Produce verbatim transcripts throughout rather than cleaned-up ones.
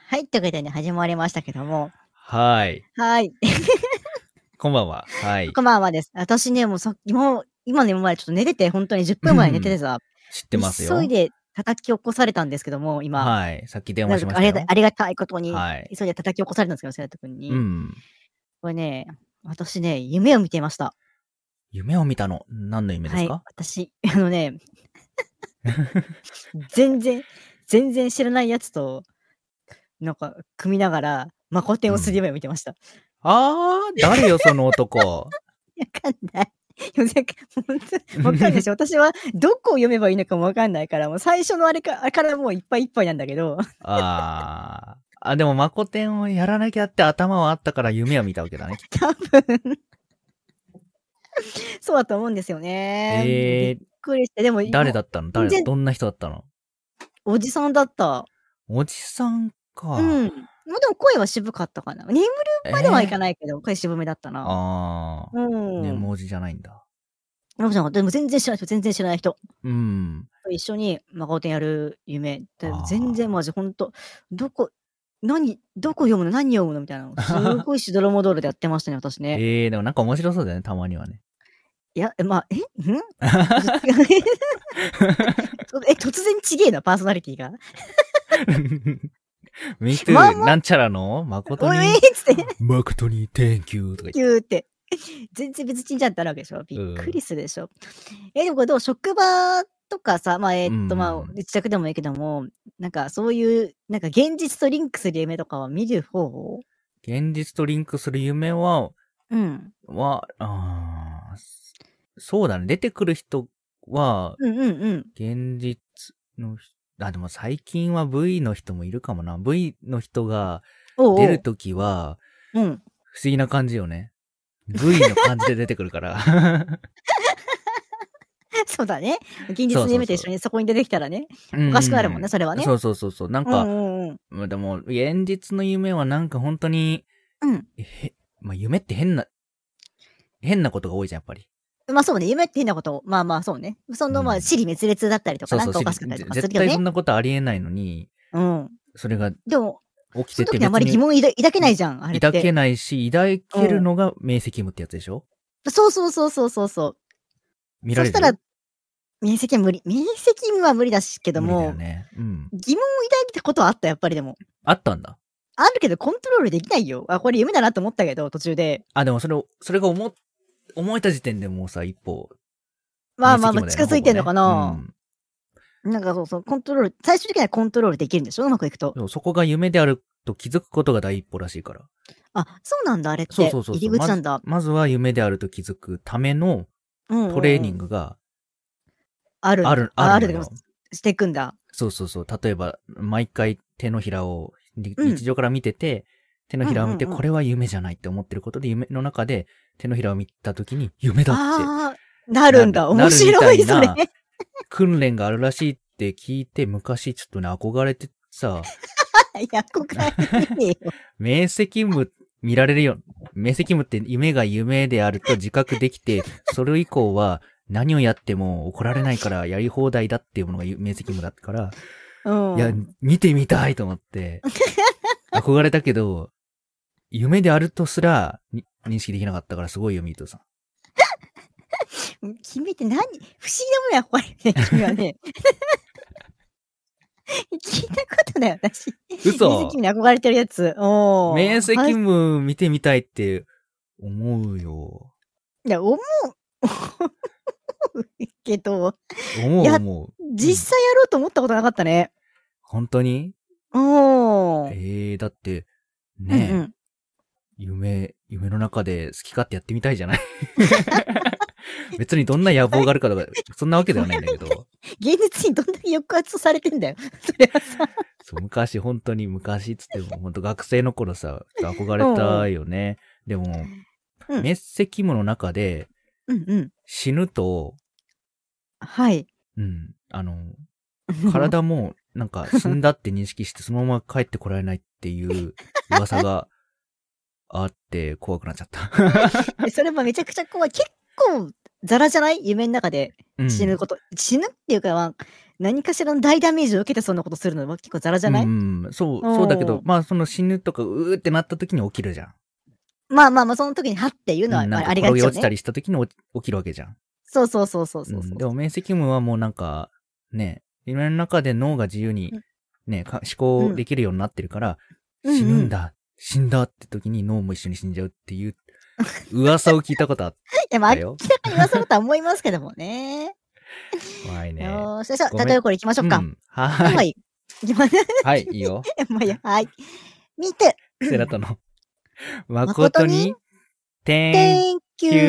はい、ということでね、始まりましたけども。 はい。 はい。 こんばんは。はい。 こんばんはです。私ね、もうさっきも、今ね、前ちょっと寝てて、本当にじゅっぷんまえ寝ててさ、 知ってますよ。 急いで叩き起こされたんですけども、今。 はい。さっき電なん話しましたよ。 かありがたい、ありがたいことに、 はい。 急いで叩き起こされたんですけど、セラト君に。 うん。 これね、私ね、夢を見ていました。 夢を見たの？何の夢ではい、 すか？ 私、あのね、全然、全然知らないやつと、なんか、組みながら、マコテンをする夢を見てました。 あー、誰よ、その男。 わかんない。いや、なんか、ほんと、わかんないでしょ。私はどこを読めばいいのかもわかんないから、もう最初のあれかあれからもういっぱいいっぱいなんだけど。 あー。あ、でも、マコテンをやらなきゃって頭はあったから夢を見たわけだね、きっと。 多分。そうだと思うんですよね。びえー、 っくりして、でも、もう、 誰だったの？誰だ全然どんな人だったの？ おじさんだった。 おじさんうん。 か。 ま、でも声は渋かったかな。眠るまではいかえー。 ないけど、声渋めだったな。 あうー。ね、 ん。 もうじじゃないんだ。 でもでも全然知らない人全然知らない人。 うん。 と一緒にマコテンやる夢。で、全然あマジほんと、どこ何どこ読むの？何読むの？みたいなのをすごいしどろもどろでやってましたね、私ね。 ええ、でもなんか面白そうだよね、たまにはね。 いや、え、まあ、え？ん？え、突然ちげえな、パーソナリティが。 Me まあ too まなんちゃらの誠おい、えに、 っつって。 誠に Thank you とか言って。 キューって。全然別人じゃんってあるわけでしょ。びっくりするでしょ。え、でもこれどう？職場とかさ、まあ、えっと、まあ、自宅でもいいけども、なんかそういう、なんか現実とリンクする夢とかは見る方？ 現実とリンクする夢は、 うん。 は、あーそうだね。出てくる人は、 うんうんうん。 現実の人、あ、でも最近は V の人もいるかもな。V の人がおうおう。 出るときは、 うん。 不思議な感じよね。V の感じで出てくるから。 そうだね。現実のそうそうそう。 夢と一緒にそこに出てきたらね、 うんおかしくなるもんね、それはね。 そうそうそうそう。なんか、 うんうんうん。 まあでも、現実の夢はなんか本当に、 うん。 へ、まあ夢って変な、変なことが多いじゃん、やっぱり。 ま、そうね、夢って変なこと、まあまあ、そうね。その、まあ、 うん。 支離滅裂だったりとか、 そうそう、 なんかおしりかしかったりとかす絶るよね。 対そんなことありえないのに、 うん。 それがでも、 起きてその時にあまて別に、 り疑問いだ抱けないじゃん、あれって。 抱けないし、抱うん。 けるのが明晰夢ってやつでしょ？ そうそうそうそうそうそう。 見られる？ そしたら、明晰は無理。明晰夢は無理だしけど無理だよも、 ね。うん。 疑問を抱いたことはあった、やっぱりでも。 あったんだ。 あるけどコントロールできないよ。あ、これ夢だなと思ったけど、途中で。 あ、でもそれを、それが思、思えた時点でもうさ、一歩、 まあまあまあ、 明晰夢だよね、 近づいてんのかな、 ほぼね。うん。 なんかそうそう、コントロール、最終的にはコントロールできるんでしょ？うまくいくと。 でもそこが夢であると気づくことが第一歩らしいから。 あ、そうなんだ、あれって。 そうそうそうそう。 入り口なんだ。 まず、まずは夢であると気づくためのトレーニングがあるんだ。 ある、 ああるのよ。 していくんだ。 そうそうそう。例えば、毎回手のひらを日常から見てて、手のひらを見て、これは夢じゃないって思ってることで、夢の中で手のひらを見たときに、夢だって。 ああ、なるんだ。面白い、それ。 訓練があるらしいって聞いて、昔ちょっとね、憧れてさ。 いや、憧れねえよ。 明晰夢見られるよ。明晰夢って夢が夢であると自覚できて、それ以降は何をやっても怒られないからやり放題だっていうものが明晰夢だったから、 うん、 いや、見てみたいと思って、憧れたけど、夢であるとすら認識できなかったからすごいよ、ミートさん。 君って何？不思議なものや、これね、君はね。聞いたことない、私。 嘘。 明晰夢に憧れてるやつ。お明晰夢見てみたいって思うよ。 いや、思う。けど。 思う思う。 実際やろうと思ったことなかったね。 本当に？ おー。 ええー、だって、ねえ、うんうん、夢、夢の中で好き勝手やってみたいじゃない別にどんな野望があるかとか、そんなわけではないんだけど。 現実にどんだけ抑圧されてんだよ。それはさ。 そう、昔、本当に昔っつっても、本当学生の頃さ、憧れたよね。でも、うん、滅石夢の中で、 うんうん、 死ぬと、 はい。 うん、あの、体も、なんか死んだって認識してそのまま帰ってこられないっていう噂があって怖くなっちゃった。 それもめちゃくちゃ怖い。結構ザラじゃない？夢の中で死ぬこと。うん、死ぬっていうかは、 何かしらの大ダメージを受けてそんなことするのは結構ザラじゃない？ うん、そう、そうだけど、まあその死ぬとかうーってなった時に起きるじゃん。 まあまあまあ、その時にはっていうのは、 うん、なんかありがちよね。 転げ落ちたりした時に起きるわけじゃん。 そうそうそうそうそうそう、 うん。でも面積夢はもうなんか、ね、夢の中で脳が自由に、ね、思考できるようになってるから、うん、死ぬんだ、うんうん、死んだって時に脳も一緒に死んじゃうっていう噂を聞いたことあったよ。 いや、まあ、明らかに噂だとは思いますけどもね。 怖いね。 よーし、じゃあ、例えこれ行きましょうか。うん、 はい。 はい。行きます。 はい、いいよ。 まあ、いや、はい。見て。 セラトの。誠に、Thank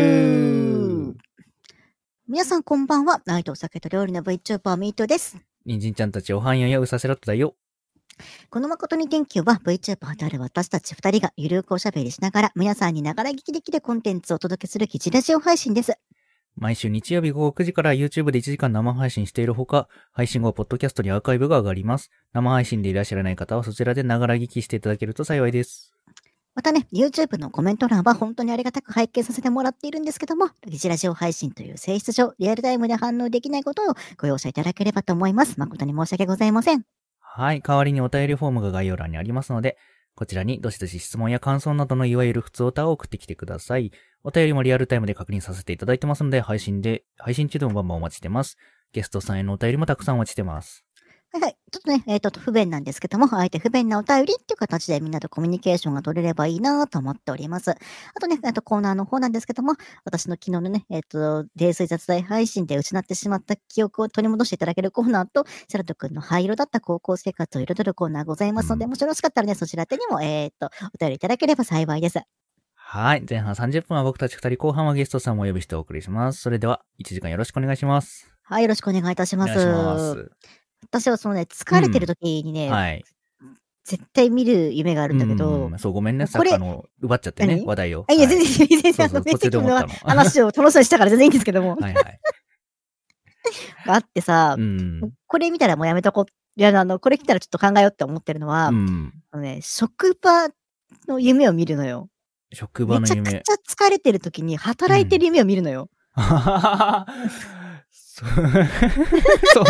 you! 皆さんこんばんは。ナイトお酒と料理の VTuber ミートです。 人参ちゃんたちおはんややうさセラトだよ。 この誠に Thank you は VTuber である私たち二人がゆるくおしゃべりしながら皆さんにながら聞きできるコンテンツをお届けする記事ラジオ配信です。 毎週日曜日ごごくじから YouTube でいちじかん生配信しているほか、配信後はポッドキャストにアーカイブが上がります。生配信でいらっしゃらない方はそちらでながら聞きしていただけると幸いです。 またね、YouTube のコメント欄は本当にありがたく拝見させてもらっているんですけども、記事ラジオ配信という性質上、リアルタイムで反応できないことをご容赦いただければと思います。誠に申し訳ございません。 はい、代わりにお便りフォームが概要欄にありますので、こちらにどしどし質問や感想などのいわゆる普通オタを送ってきてください。お便りもリアルタイムで確認させていただいてますので、配信で、配信中でもバンバンお待ちしてます。ゲストさんへのお便りもたくさんお待ちしてます。はいはい。 ちょっとね、えっと、不便なんですけども、あえて不便なお便りっていう形でみんなとコミュニケーションが取れればいいなと思っております。あとね、えっと、コーナーの方なんですけども、私の昨日のね、えっと、泥酔雑談配信で失ってしまった記憶を取り戻していただけるコーナーと、セラト君の灰色だった高校生活を彩るコーナーございますので、うん、もしよろしかったらね、そちら手にも、えー、っと、お便りいただければ幸いです。 はい。前半さんじゅっぷんは僕たちふたり、後半はゲストさんもお呼びしてお送りします。それでは、いちじかんよろしくお願いします。 はい、よろしくお願いいたします。お願いします。私はそのね、疲れてる時にね、うん、はい、絶対見る夢があるんだけど、 うん、そう、ごめんね、さっきあの、奪っちゃってね、話題を。 いや、全然、全然、あの、別にの話を楽しみにしたから全然いいんですけども。はいはい。があってさ、うん、これ見たらもうやめとこう。いや、あの、これ来たらちょっと考えようって思ってるのは、うん、あのね、職場の夢を見るのよ。 職場の夢。 めちゃくちゃ疲れてる時に働いてる夢を見るのよ。 うん、そう。そう。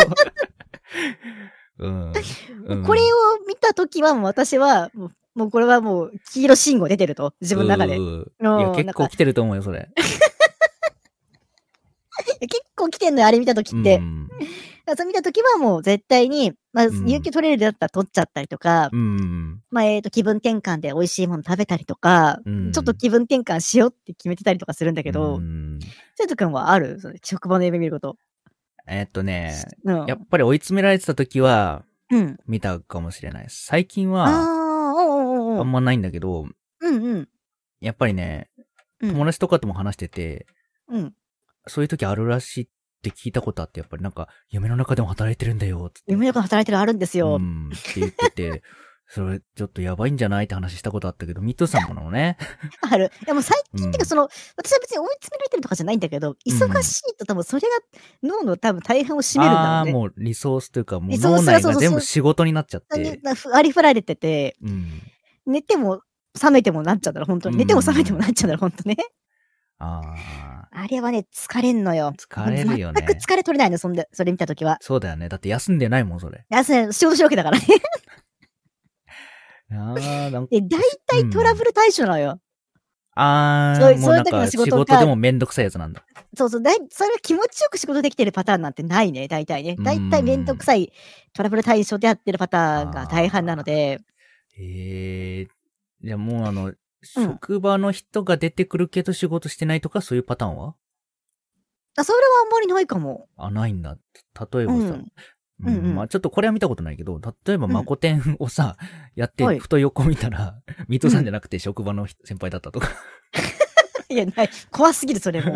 うんうん、 これを見たときはもう私はもう、もうこれはもう黄色信号出てると、自分の中で。 いや、結構来てると思うよ、それ。 結構来てんのよ、あれ見たときって。うん、そう見たときはもう絶対に、まあ、有給取れるだったら取っちゃったりとか、うん、まあ、えっと、気分転換で美味しいもの食べたりとか、うん、ちょっと気分転換しようって決めてたりとかするんだけど、生徒くんはある？それ職場の夢見ること。 えー、っとね、うん、やっぱり追い詰められてた時は、見たかもしれないです。最近は、あんまないんだけど、 うんうん、 やっぱりね、友達とかとも話してて、うん、そういう時あるらしいって聞いたことあって、やっぱりなんか、夢の中でも働いてるんだよ、つって。 夢の中で働いてるあるんですよ。 うん、って言ってて、それちょっとやばいんじゃないって話したことあったけど、ミッドさんものね。 ある。いやもう最近ってかその、うん、私は別に追い詰められてるとかじゃないんだけど、忙しいと多分それが脳の多分大半を占めるんだろうね。 ああ、もうリソースというか、もう脳内が全部仕事になっちゃって。 ありふられてて、うん、寝ても覚めてもなっちゃうんだろ、本当に。寝ても覚めてもなっちゃうんだろ、本当ね。 ああ。あれはね、疲れんのよ。 疲れるよね。 全く疲れ取れないの、そんで、それ見たときは。 そうだよね。だって休んでないもん、それ。 休んで、仕事しるわけだからね。 ああ、なんか。 で、大体トラブル対象なのよ。うん、 ああ、もうなんか仕事でもめんどくさいやつなんだ。 そうそう、だい、それは気持ちよく仕事できてるパターンなんてないね、大体ね。大体めんどくさいトラブル対象でやってるパターンが大半なので。 へえー。じゃあもうあの、うん、職場の人が出てくるけど仕事してないとかそういうパターンは？ あ、それはあんまりないかも。 あ、ないんだ。例えばさ、うんうんうん、まあちょっとこれは見たことないけど、例えばマコテンをさ、うん、やって、ふと横見たら、ミトさんじゃなくて職場の先輩だったとか。 いや、ない。怖すぎる、それも。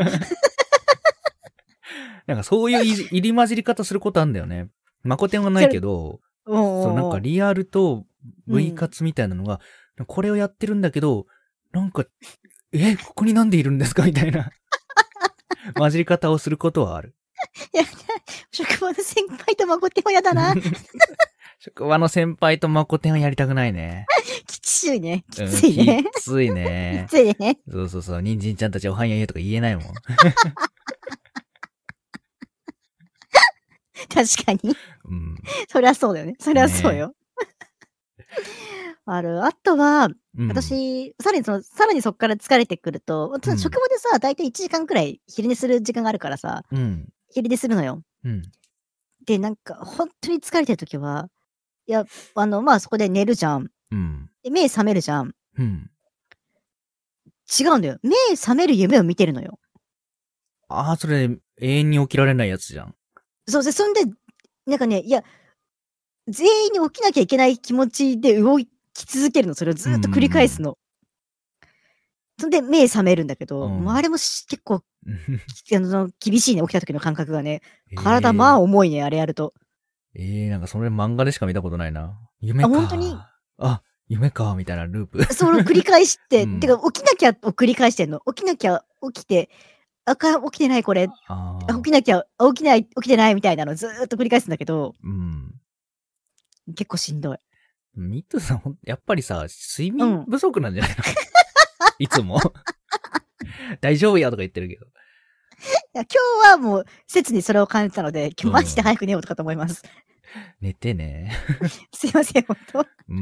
なんかそういう入り混じり方することあるんだよね。マコテンはないけど、そうなんかリアルと V 活みたいなのが、うん、これをやってるんだけど、なんか、え、ここになんでいるんですかみたいな混じり方をすることはある。 いや、職場の先輩とマコテンはやだな。 職場の先輩とマコテンはやりたくないね。 きついね。きついね。 きついね。 きついね。 そうそうそう。人参ちゃんたちおはんや言うとか言えないもん。 確かに。 うん。 そりゃそうだよね。そりゃそうよ。ね、ある。あとは、うん、私、さらにその、さらにそっから疲れてくると、私、職場でさ、だいたいいちじかんくらい昼寝する時間があるからさ、うん、昼寝するのよ。うん、で、なんか、本当に疲れてるときは、いや、あの、まあ、そこで寝るじゃん。うん、で目覚めるじゃん。うん、違うんだよ。目覚める夢を見てるのよ。 ああ、それ、永遠に起きられないやつじゃん。 そうで、そんで、なんかね、いや、全員に起きなきゃいけない気持ちで動き続けるの。それをずっと繰り返すの。そんで、目覚めるんだけど、うん、もうあれも結構、あの厳しいね、起きた時の感覚がね。体、まあ重いね、あれやると。 ええー、なんかそれ漫画でしか見たことないな。夢か。 あ、本当にあ、夢か、みたいなループ。 それを繰り返して、うん、てか、起きなきゃを繰り返してんの。起きなきゃ、起きて、あか、起きてないこれ。あ起きなきゃ、起きない、起きてないみたいなのずーっと繰り返すんだけど、うん、結構しんどい。 ミッドさん、やっぱりさ、睡眠不足なんじゃないの、うん、いつも。大丈夫やとか言ってるけど。いや、今日はもう、切にそれを感じたので、今日マジで早く寝ようとかと思います。 うん、寝てね。 すいません、本当。うん。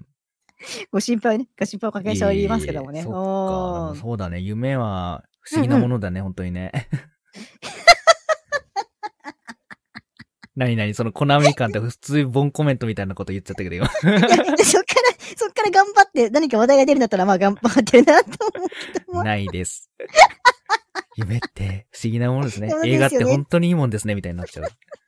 ご心配ね、ご心配おかけしておりますけどもね。 いいそっか。そうだね。夢は不思議なものだね、うんうん、本当にね。なになにそのコナミ感って普通ボンコメントみたいなこと言っちゃったけど今。いや、 そっから、そっから頑張って何か話題が出るんだったらまあ頑張ってるなと思うけども。 ないです。夢って不思議なものですね。ですね映画って本当にいいもんですね、みたいになっちゃう。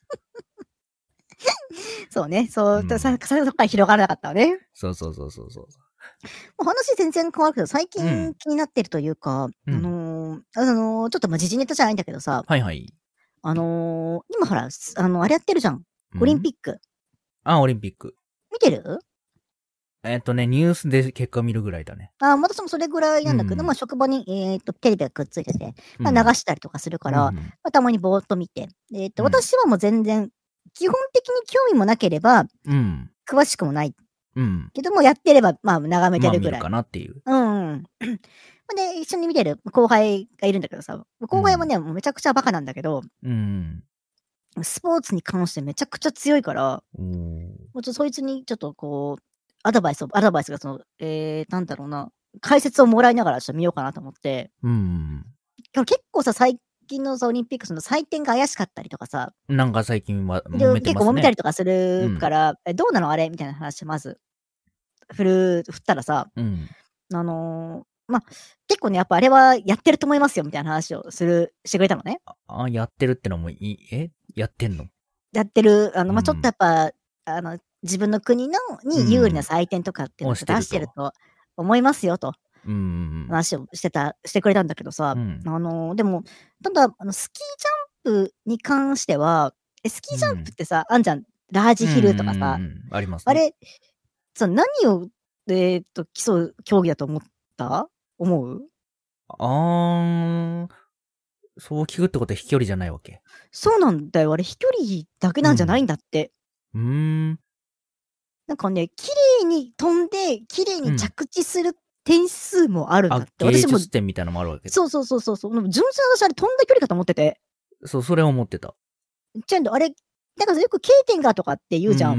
そうね。そう、うん、それそこから広がらなかったわね。 そうそうそうそうそう。 話全然変わるけど、最近気になってるというか、うん、あのー、あのー、ちょっとまあ時事ネタじゃないんだけどさ。 はいはい。 あのー、今ほら、あの、あれやってるじゃん。オリンピック。うん、 あ、オリンピック。 見てる？ えっとね、ニュースで結果見るぐらいだね。 あ、私もそれぐらいなんだけど、うん、まあ職場に、えっ、ー、と、テレビがくっついてて、まあ流したりとかするから、うん、まあたまにぼーっと見て。えっ、ー、と、うん、私はもう全然、基本的に興味もなければ、うん、詳しくもない。うん。けども、やってれば、まあ、眺めてるぐらい。 まあ、見るかなっていう。 うん。で、一緒に見てる後輩がいるんだけどさ、後輩もね、うん、もうめちゃくちゃバカなんだけど、うん。スポーツに関してめちゃくちゃ強いから、もうちょっとそいつにちょっとこう、アドバイスを、アドバイスがその、えー、なんだろうな、解説をもらいながらちょっと見ようかなと思って。うん。結構さ、最近のさ、オリンピックその採点が怪しかったりとかさ。 なんか最近は揉めてますね。 結構揉めたりとかするから、うん、えどうなのあれみたいな話、まず、振る、振ったらさ、うん、あのー、まあ、結構ね、やっぱあれはやってると思いますよ、みたいな話をする、してくれたのね。 あ、やってるってのもいい、えやってんの？ やってる、あの、まあ、ちょっとやっぱ、うん、あの、自分の国の、に有利な採点とかっていうのを出してると思いますよ、と。うん、話をしてた、してくれたんだけどさ、うん、あのー、でも、ただ、あの、スキージャンプに関しては、え、スキージャンプってさ、うん、あんじゃん、ラージヒルとかさ、 ありますね。 あれ、そう、何を、えー、っと、競う競技だと思った思う？ あー、そう聞くってことは飛距離じゃないわけ。 そうなんだよ。あれ、飛距離だけなんじゃないんだって。うん。うーんなんかね、綺麗に飛んで、綺麗に着地する点数もあるんだって。 うん、あ、芸術点みたいなのもあるわけ。 そうそうそうそう。純粋な私あれ飛んだ距離かと思ってて。 そう、それは思ってた。 ちゃんとあれ、だからよく K 点がとかって言うじゃん。うん、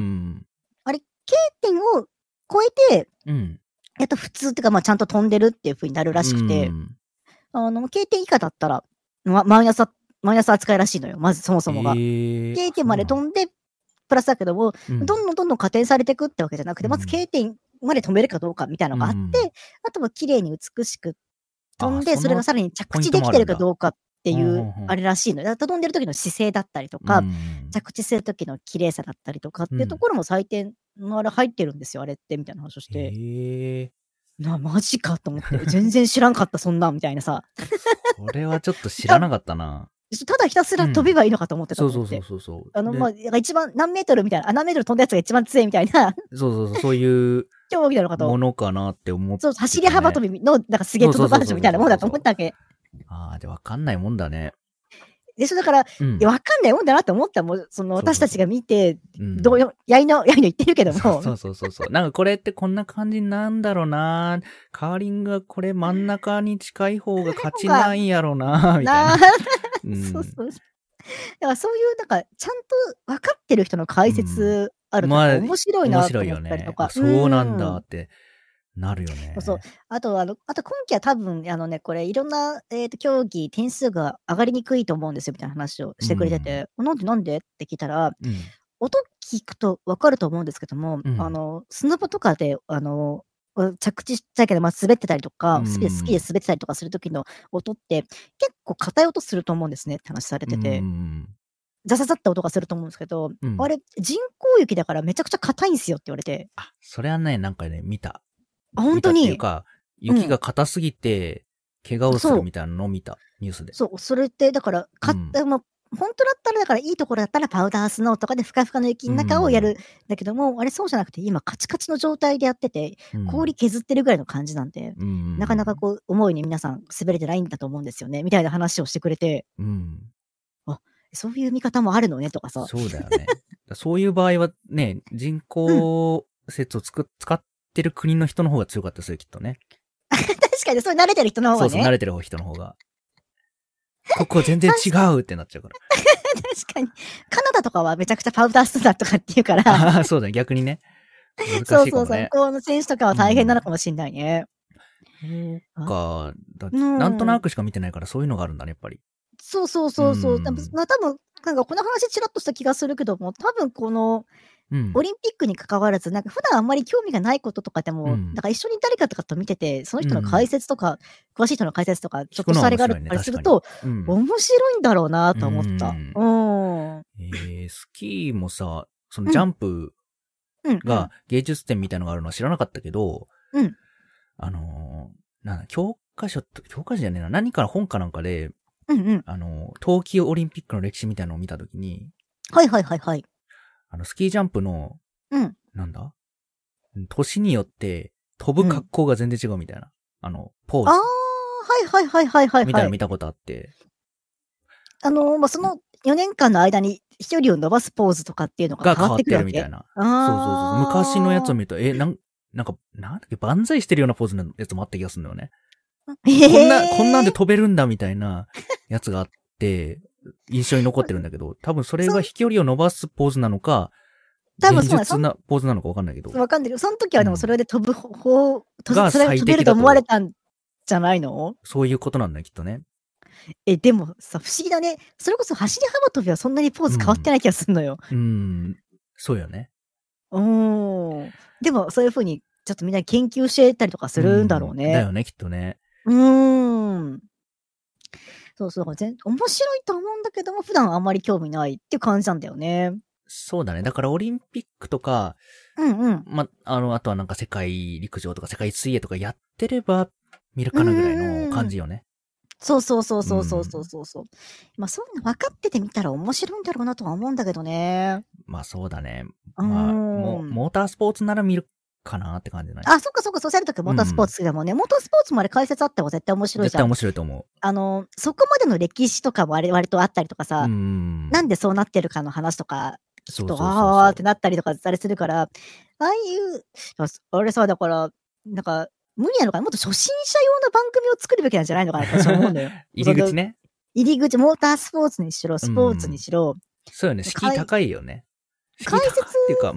あれ、K 点を超えて、うん、やっと普通っていうか、まあちゃんと飛んでるっていう風になるらしくて、うん、あの、K 点以下だったら、ま、マイナス、マイナス扱いらしいのよ。まずそもそもが。えー、K 点まで飛んで、プラスだけども、うん、どんどんどんどん加点されていくってわけじゃなくて、うん、まず K 点まで止めるかどうかみたいなのがあって、うん、あとは綺麗に美しく飛んで、それがさらに着地できてるかどうかっていう、あれらしいのよ。飛んでる時の姿勢だったりとか、うん、着地する時の綺麗さだったりとかっていうところも採点のあれ入ってるんですよ、あれってみたいな話をして。へー。な、マジかと思って。全然知らんかった、そんな、みたいなさ。 これはちょっと知らなかったな。 ただひたすら飛べばいいのかと思ってた、うん、 そうそうそうそう。 あの、まあ、一番、何メートルみたいな、あ、何メートル飛んだやつが一番強いみたいな。 そうそうそう、そういう競技なのかと。 ものかなって思って、ね。 そう、走り幅跳びの、なんかすげえ飛ばしみたいなもんだと思ったわけ。 ああ、で、わかんないもんだね。 でしょ、だから、うん、いや、わかんないもんだなって思ったもん、その、私たちが見て、どうよ、やいの、やいの言ってるけども。 そうそうそうそう。なんかこれってこんな感じなんだろうな。カーリングがこれ真ん中に近い方が勝ちないんやろうな、みたいな。 うん、そうそう。 だからそういう、なんか、ちゃんと分かってる人の解説あると、 まあ、 面白いな面と白いよね。 思ったりとか。 あ、そうなんうん。 だってなるよね。 そうそう。あと、あの、あと今期は多分、あのね、これいろんな、えっと、競技、点数が上がりにくいと思うんですよみたいな話をしてくれてて、なんでなんでって聞いたら、 うん。 音聞くと分かると思うんですけども、 うん。 あの、スノボとかで、あの、う着地したけど、ま、滑ってたりとか、 うスキでスキでん。 滑ってたりとかする時の音って、結構硬い音すると思うんですねって話されうてて。 ん。 ザザザって音がすると思うんですけど、 うん。 あれ、人工雪だからめちゃくちゃ硬いんすよって言われて。 あ、それはね、なんかね、見た。 あ、ほん見たとに？ っていうか、 うん。 雪が硬すぎて、怪我をすそう。 るみたいなのを見た、ニュースで。 そう、それってだから、かうん。 でも、ほんとだったらだからいいところだったらパウダースノーとかでふかふかの雪うんん中をやるん。 だけども、あれそうじゃなくて今カチカチの状態でやってて、 うん。 氷削ってるぐらいの感じなんで、 うんうんうん。 なかなかこう思うに皆さん滑れてないんだと思うんですよね、みたいな話をしてくれて。 うん。 あ、そういう見方もあるのねとかさ。 そうだよね。そういう場合はね、人うん。 工雪をつく使ってる国の人の方が強かったですよ、きっとね。 確かにそれ慣れてる人の方そうそう、慣がね。 れてる人の方が。ここ全然違うってなっちゃうから。 確かに。カナダとかはめちゃくちゃパウダースノーだとかって言うから。 ああ、そうだね、逆にね。難そうそうそう、向しいかもね。 こうの選手とかは大変なのかもしんないね。 そうあ、 か、だうーなんとなん。 くしか見てないからそういうのがあるんだね、やっぱり。 そうそううーそうそう。たぶん。 ま、多分、なんかこの話ちらっとした気がするけども、多分この、 うん。 オリンピックに関わらず、なんか普段あんまり興味がないこととかでも、なうん。 んか一緒に誰かとかと見てて、その人の解うん。 説とか、詳しい人の解説とか、ちょ聞くのっとしたあれがあるは面白いね、 たりす確かに。 ると、 うん。 面白いんだろうなうーと思った。 ん。 うーん。 ええ、スキーもさ、そのうん。 ジャンプがうんうん。 芸術点みたいのがあるのは知らなかったけど、 うん。 あの、なんだ、教科書と教科書じゃねえな、何かの本かなんかで、 うんうん。 あの、冬季オリンピックの歴史みたいなのを見たときに、 はいはいはいはい。 あの、スキージャンプの、 うん。 なんだ年によって飛ぶうん。 格好が全然違うみたいな。あの、ポーああ、 ズはいはいはいはいはいはい。 みたいなの見たことあって。 あの、ま、そのよねんかんの間に飛距離を伸ばすポーズとかっていうのが変わっが変わってくるわけ？ てるみたいな。そうそうそうそう。昔のやつをああ。 見ると、え、なん、なんか、なんだっけ、万歳してるようなポーズのやつもあった気がするんだよね。こんな、こんなんへえ。 で飛べるんだみたいなやつがあって、印象に残ってるんだけど、多分それそんが飛距離を伸ばすポーズなのか、現多分そうだ、そん実なポーズなのかわかんないけど。 わかんないけど、そん時はでもそうん。 れで飛ぶほほうとがそれが最飛べると適だと、 思われたんじゃないの？ そういうことなんだよ、きっとね。 え、でもさ、不思議だね。それこそ走り幅跳びはそんなにポーズ変わってうん。 ない気がすんのよ。 うーん。そうよね。 うーん。でもそういう風にちょっとみんな研究してたりとかすうるんだろん。 うね。 だよね、きっとね。 うーん。そうそう、だからぜん面白いとは思うんだけども、普段あんまり興味ないっていう感じなんだよね。 そうだね。だからオリンピックとか、 うんうん。 ま、あの、あとはなんか世界陸上とか世界水泳とかやってれば見るうんうんかなぐらいのうんうん。 感じよね。 そうそうそううそうそうそうん。 そうそう。ま、そういうの分かっててみたら面白いんだろうなとは思うんだけどね。 まあそうだね。 うーまあ、も、 ん。 モータースポーツなら見るかなって感じじゃない？ あ、そっかそっか、そう、おっしゃるときモータースポーうん。 ツ好きだもんね。モータースポーツもあれ解説あっても絶対面白いじゃん。 絶対面白いと思う。 あの、そこまでの歴史とかもあれ割とあったりとかうんうさ、なん。 んでそうなってるかの話とか聞くと、 そうそうそうああってそなったりとかあれするから、ああいう、あすあれさ、だから、なんか、無理なのかな、もっと初心者用の番組を作るべきなんじゃないのかなって私は思うんだよ。その、 入り口ね。 入り口、モータースポーツにしろ、 うスポーツにん。 しろ、 そうよね。敷居かい高いよね。敷居高い解説っていうか、うん。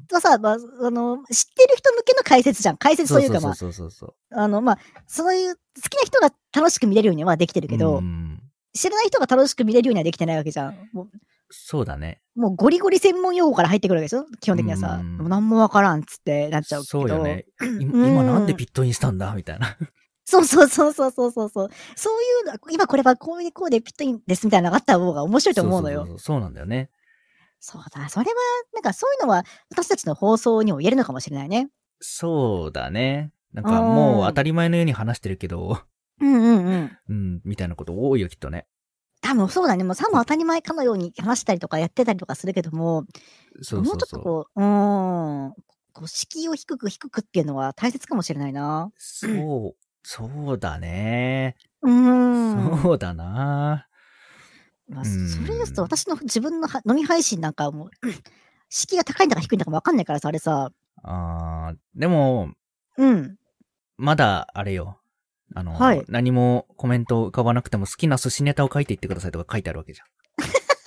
はさ、ま、あの、知ってる人向けの解説じゃん。解説というか、まそうそうそうそうそうそう。 あ、あの、ま、そういう好きな人が楽しく見れるようにはできてるうけど、 ん。 知らない人が楽しく見れるようにはできてないわけじゃん。もうそうだね。 もうゴリゴリ専門用語から入ってくるわけでしょ？基本う的にはさ。もうん。 なんもわからんっつってなっちゃうけど。 そうよね。いう今なんでーん。 ピットインしたんだみたいな。 そうそうそうそうそうそうそう。そういうの、今これはこうでこうでピットインですみたいなのがあった方が面白いとそう思うのよ。 そうそうそう。そうなんだよね。 そうだ、それは、なんかそういうのは私たちの放送にも言えるのかもしれないね。 そうだね。なんうかもう当ーん。 たり前のように話してるけど、 うんうんうん。 うん、みたいなこと多いよ、きっとね。 多分そうだね。もうさもこ当たり前かのように話したりとかやってたりとかするけども、 そうもうそうそう。 ちょっとこう、うーん、こう敷居を低く低くっていうのは大切かもしれないな。 そう、そうだね。 うーん。 そうだな。 まあ、 うーそれですとん。 私の自分のは飲み配信なんかはもう、敷居が高いんだか低いんだかもわかんないからさ、あれさ。 ああ、でも、 うん。 まだ、あれよ。あの、 はい。 何もコメント浮かばなくても好きな寿司ネタを書いていってくださいとか書いてあるわけじゃん。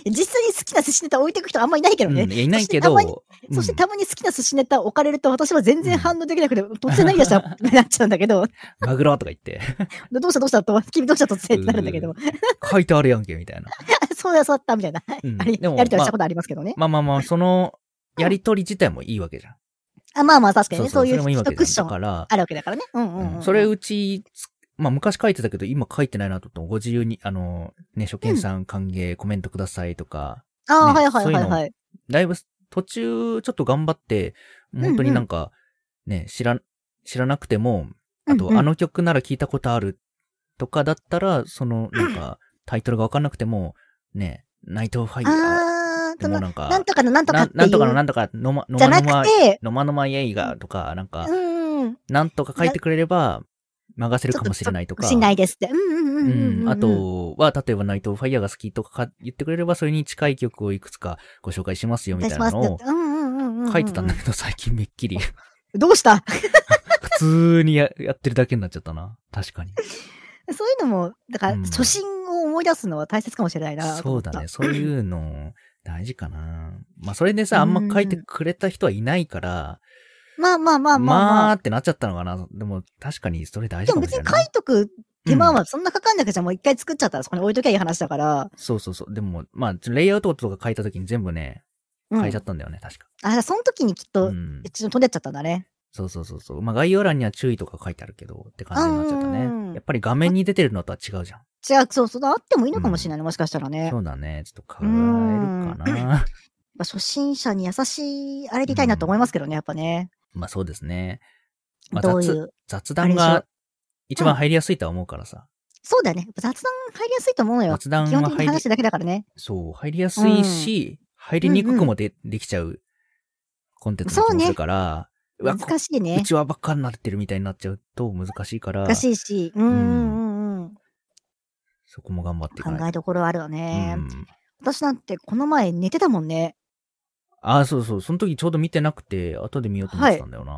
実際に好きな寿司ネタ置いてく人あんまいないけどね。 うん、いないけど、 そしてたまに、そしてたまに好きな寿司ネタ置かれると私は全然反応できなくて、うん、突然何出したらなっちゃうんだけど。 マグロとか言って。 どうしたどうしたと、君どうした突然ってなるんだけど。 書いてあるやんけ、みたいな。 そうだ、そうだったみたいな。うん、あれ、でもやりとりしたことありますけどね。 まあまあまあ、その、やりとり自体もいいわけじゃん。 あ、まあまあ確かにね。そういう一クッションあるわけだからね。うんうん、うん。 それうち、まあ昔書いてたけど、今書いてないなと思って、ご自由に、あの、ね、初見さん歓迎、コメントくださいとか。 ああ、はいはいはいはい。 だいぶ途中ちょっと頑張って、本当になんか、ね、知ら、知らなくても、あと、あの曲なら聞いたことあるとかだったら、その、なんか、タイトルがわかんなくても、ね、ナイトファイヤー。 でもなんか、なんとかのなんとかっていう。 なんとかのなんとか、のま、のまのま、のまのま映画とか、なんか、なんとか書いてくれれば、任せるかもしれないとか。 しないですって。うんうんうんうん。 あとは、例えばナイトファイヤーが好きとか言ってくれれば、それに近い曲をいくつかご紹介しますよみたいなのを書いてたんだけど、最近めっきり。 どうした普通に や, やってるだけになっちゃったな。確かに。 そういうのも、だから、初心を思い出すのは大切かもしれないな、うん。 そうだね。そういうの、大事かな。まあ、それでさ、あんま書いてくれた人はいないから、 まあまあまあまあ、まあ。 まあってなっちゃったのかな。でも、確かにそれ大事かもしれない。 でも別に書いとく手間はそんなかかんなくちゃもう一回作っちゃったらそこに置いときゃいい話だから。 そうそうそう。でも、まあ、レイアウトとか書いた時に全部ね、変えちゃったんだよね、確か。 あ、その時にきっと、一度飛んでっちゃったんだね。 そうそうそうそう。まあ概要欄には注意とか書いてあるけど、って感じになっちゃったね。やっぱり画面に出てるのとは違うじゃん。 じゃあ、そうそう、あってもいいのかもしれないね、うん、もしかしたらね。 そうだね。ちょっと考えるかな。 初心者に優しい、あれでいたいなと思いますけどね、やっぱね。 まあそうですね。まあ、 どういう。 雑談が一番入りやすいとは思うからさ。うん、 そうだね。雑談入りやすいと思うよ。雑談は基本的に話だけだからね。 そう、入りやすいし、うん、入りにくくもで、うんうん、できちゃうコンテンツもするから、 難しいね。 うちはばっかになってるみたいになっちゃうと難しいから。 難しいし、うんうんうんうん。 そこも頑張っていかない。 考えどころあるよね、うん。私なんてこの前寝てたもんね。 ああ、そうそう。その時ちょうど見てなくて、後で見ようと思ってたんだよな。はい、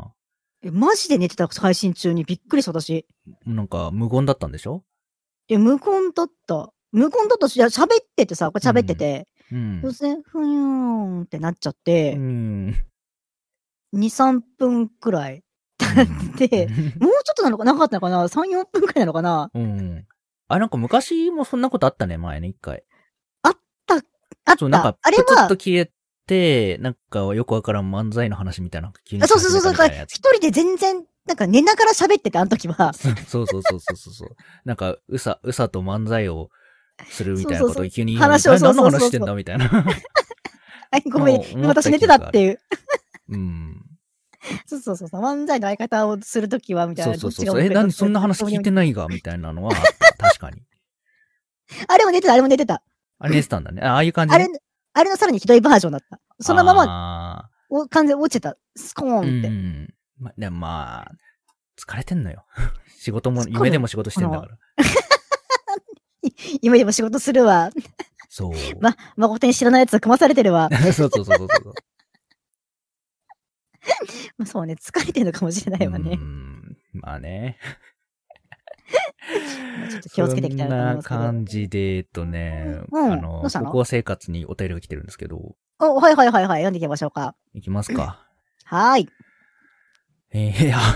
え、マジで寝てた配信中にびっくりした私。 なんか無言だったんでしょ？ え、無言だった。無言だったし、いや、喋っててさ、これ喋ってて。うん。突然、ふにゅーんってなっちゃって。うん。に、さんぷんくらい経って、うん、もうちょっとなのかなかったのかな ?さん、よんぷんくらいなのかなうん。あ、なんか昔もそんなことあったね、前ね、一回。 あった、あった。 そう、なんか、プツッと消えて、なんかよくわからん漫才の話みたいな。 急にそうそうそうそう。一人で全然、なんか寝ながら喋ってて、あの時は。 そうそうそうそうそうそう。なんか、うさ、うさと漫才をするみたいなことを急に言いながら、話を何の話してんだみたいな。 はい、ごめん、私寝てたっていう。 うん。 そうそうそう。漫才の相方をするときは、みたいな。 そうそうそう。え、なんでそんな話聞いてないがみたいなのは、確かに。 あれも寝てた、あれも寝てた。 あれ寝てたんだね。ああいう感じ、 あれ、あれのさらにひどいバージョンだった。そのまま、お完全に落ちてた。スコーンって。うん。 ま、でもまあ、疲れてんのよ。仕事も、夢でも仕事してんだから。 夢でも仕事するわ。 そう。 ま、まことに知らないやつ組まされてるわ。 そうそうそうそうそう。 まあそうね、疲れてるのかもしれないわね。 うん。まあね。 ちょっと気をつけていきたいなと思いますけど。 そんな感じで、えっとね、うん、あの、高校生活にお便りが来てるんですけど。 お、はいはいはいはい、読んでいきましょうか。 いきますか。 はーい。 えー、いや、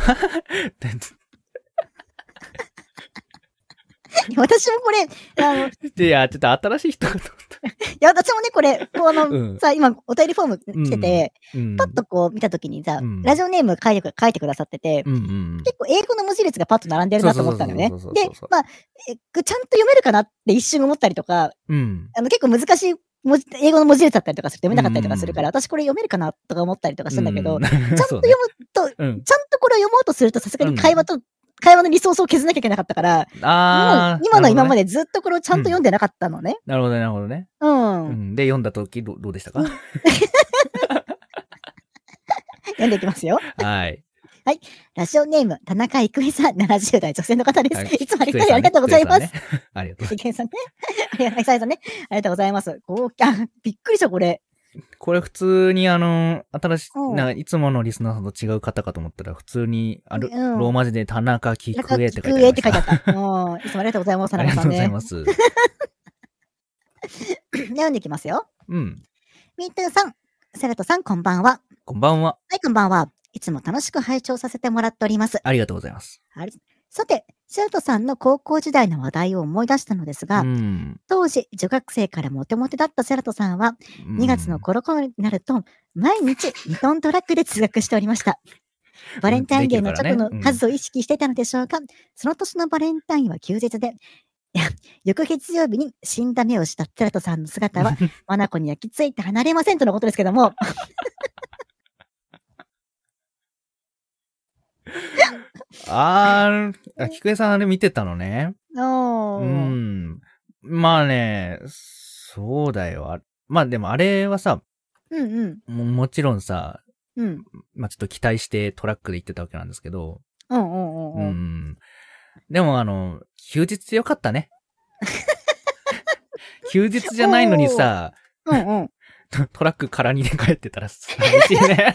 私もこれ、あの、 いや、ちょっと新しい人かと思った。 いや、私もね、これ、こうあの、うん、さ、今、お便りフォーム来てて、うん、パッとこう見たときにさ、うん、ラジオネーム書いて、書いてくださってて、うんうん、結構英語の文字列がパッと並んでるなと思ったのよね。で、まあ、え、ちゃんと読めるかなって一瞬思ったりとか、うん、あの結構難しい文字、英語の文字列だったりとかすると読めなかったりとかするから、うん、私これ読めるかなとか思ったりとかするんだけど、うん、ちゃんと読むと、ね、ちゃんとこれを読もうとするとさすがに会話と、会話のリソースを削らなきゃいけなかったから、あ今の今までずっとこれをちゃんと読んでなかったのね。 なるほど、なるほどね。 うん。 うん、で、読んだときど、どうでしたか読んでいきますよ。 はい。 はい。ラジオネーム、田中郁恵さん、ななじゅう代女性の方です。はい、いつもありがとうございます。 ありがとうございます。 郁恵さんね。ありがとうございますね。ありがとうございます。こう、あ、びっくりした、これ。 これ普通にあの、新しい、なんかいつものリスナーさんと違う方かと思ったら、普通に、ある、うん、ローマ字で田中菊江って書いてある。 菊江って書いてあった。うん。いつもありがとうございます、田中さんね。 ありがとうございます。 読んでいきますよ。 うん。 ミートゥーさん、セラトさん、こんばんは。 こんばんは。 はい、こんばんは。いつも楽しく拝聴させてもらっております。 ありがとうございます。 はい。さて、セラトさんの高校時代の話題を思い出したのですが、 うん、 当時、女学生からモテモテだったセラトさんは、にがつのコロコロになると、毎日にトントラックで通学しておりました。バレンタインデーのチョコの数を意識していたのでしょうか、うん、その年のバレンタインは休日で、翌月曜日に死んだ目をしたセラトさんの姿は、マナコに焼き付いて離れませんとのことですけども。 あー、菊江さんあれ見てたのね。 おー。 うん。まあね、そうだよ。まあでもあれはさ、 うんうん。 も, もちろんさ、 うん。 まあちょっと期待してトラックで行ってたわけなんですけど。 うんうんうんうん。 うん。でもあの、休日よかったね。休日じゃないのにさ、 うんうん、 トラック空にで帰ってたら寂しいね。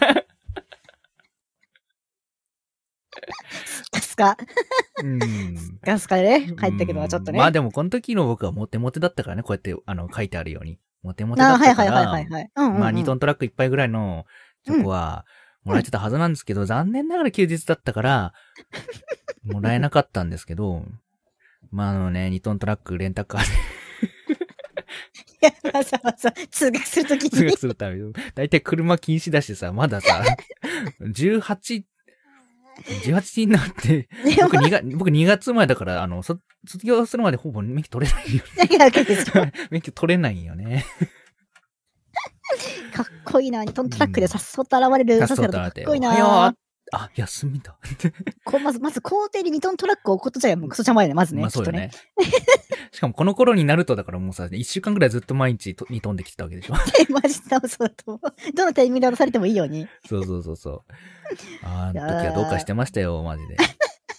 スカスカ。 うん。 スカスカでね、帰ったけどちょっとね。 まあでもこの時の僕はモテモテだったからね、こうやってあの書いてあるように。モテモテだったから、 はいはいはいはいはい、うんうんうん。 まあにトントラックいっぱいぐらいのチョコはもらえてたはずなんですけど、うん、残念ながら休日だったから、もらえなかったんですけど、まああのね、にトントラックレンタカーで。 いや、わざわざ通学するときに。 通学するために。だいたい車禁止だしさ、まださ、じゅうはち、じゅうはちになって、僕 2, 月僕にがつまえだから、あの、卒業するまでほぼ免許取れないよ、ね。 いや、ですよ。 免許取れないよね。 かっこいいな。にトントラックでさっそと現れる。 さっそと現れて。 かっこいいな。 あ、休みだ。 こまず、まず校庭ににトントラックを置くことじゃもうクソ邪魔やね、まずね。 まあそうよね。しかもこの頃になると、だからもうさ、いっしゅうかんぐらいずっと毎日にトンできてたわけでしょ。 え、マジでそうだと思う。どのタイミングで渡されてもいいように。 そうそうそうそう。あの時はどうかしてましたよ、マジで。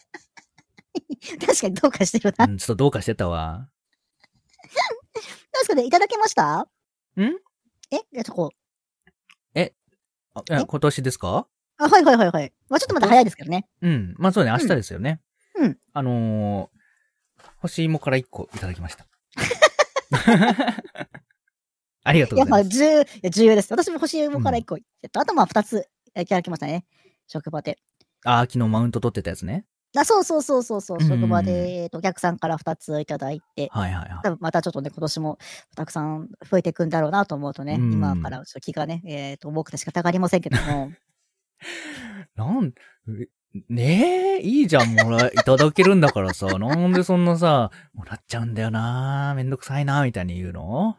確かにどうかしてるな。 うん、ちょっとどうかしてたわ。 確かにいただけました？ ん？ え、そこ。 え、あ、え今年ですか？ あ、はいはいはいはい。まあちょっとまだ早いですけどね。 うん。まあそうね、明日ですよね。 うん。うん、 あのー、欲しいもからいっこいただきました。ありがとうございます。いや、まあ、 重、重要です。私も欲しいもからいっこ、うん、あとまあふたついただきましたね。職場で。 ああ、昨日マウント取ってたやつね。 あ、そうそうそうそうそう、職場で、えっと、お客さんからふたついただいて、 はいはいはい。 多分またちょっとね、今年もたくさん増えていくんだろうなと思うとね、今からちょっと気がね、えっと、重くて仕方がありませんけども。 なん、ねえ、いいじゃん、もら、いただけるんだからさ、なんでそんなさ、もらっちゃうんだよな、めんどくさいな、みたいに言うの？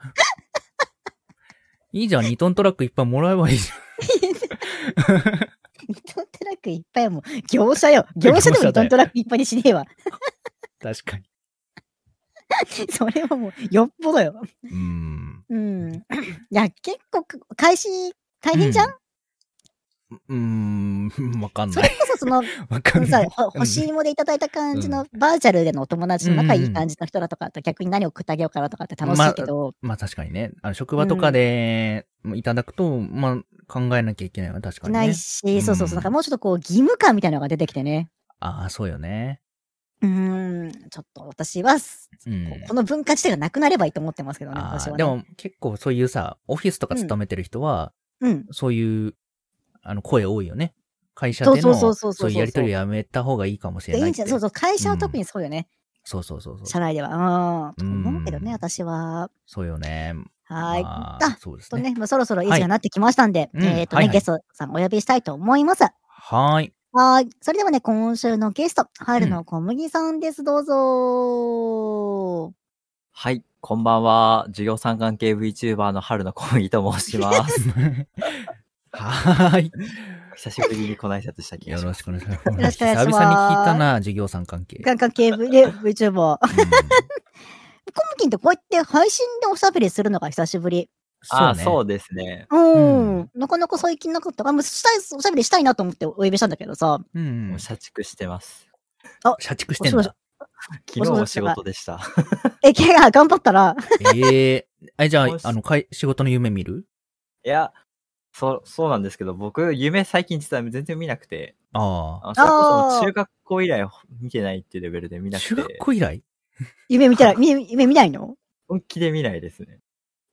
いいじゃん、にトントラックいっぱいもらえばいいじゃん。 にトントラックいっぱいも業者よ。業者でもにトントラックいっぱいにしねえわ。 確かに。 それはもう、よっぽどよ。 うーん。 うん。いや、結構、開始大変じゃん？ うん、うーん、わかんない。 それこそその、わかんない。さ、欲しいもでいただいた感じの、バーチャルでのお友達の仲いい感じの人だとか、と逆に何を送ってあげようかなとかって楽しいけど。 まあ、まあ、確かにね。あの職場とかでいただくと、うん、まあ、考えなきゃいけないわ、確かにね。 ないし、そうそうそう。なんかもうちょっとこう、義務感みたいなのが出てきてね。 ああ、そうよね。 うーん、ちょっと私は、うん、この文化自体がなくなればいいと思ってますけどね、私は、ね。 でも結構そういうさ、オフィスとか勤めてる人は、うん、そういう、あの、声多いよね。会社でのそういうやりとりやめた方がいいかもしれないって。 いいんじゃそうそう、会社は特にそうよね。 うん、そうそうそうそう。 社内では。うん。と思うけどね、私は。 そうよね。 はい。 まあ、 あ、 そうですね。とね、もうそろそろいい時間になってきましたんで、はい、えっ、ー、とね、はいはい、ゲストさんお呼びしたいと思います。 はい。 はい。それではね、今週のゲスト、春の小麦さんです。どうぞ。 はい。こんばんは。授業参観系 VTuber の春の小麦と申します。 はーい。 久しぶりにこの挨拶した気がします。 よろしくお願いします。よろしくお願いします。久々に聞いたな、授業参関係。 関係 VTuber。コムキンってこうやって配信でおしゃべりするのが久しぶり。 ああ、そうですね。 うん。なかなか最近なかったから、したい、おしゃべりしたいなと思ってお呼びしたんだけどさ。 うん。もう社畜してます。 あ、社畜してんだ。 昨日も仕事でした。 え、けが頑張ったら。 ええー。え、じゃあ、あの、かい、仕事の夢見る？ いや、そう、そうなんですけど、僕、夢最近実は全然見なくて。 ああ。それこそ中学校以来見てないっていうレベルで見なくて。 中学校以来夢見てない、夢見ないの？ 本気で見ないですね。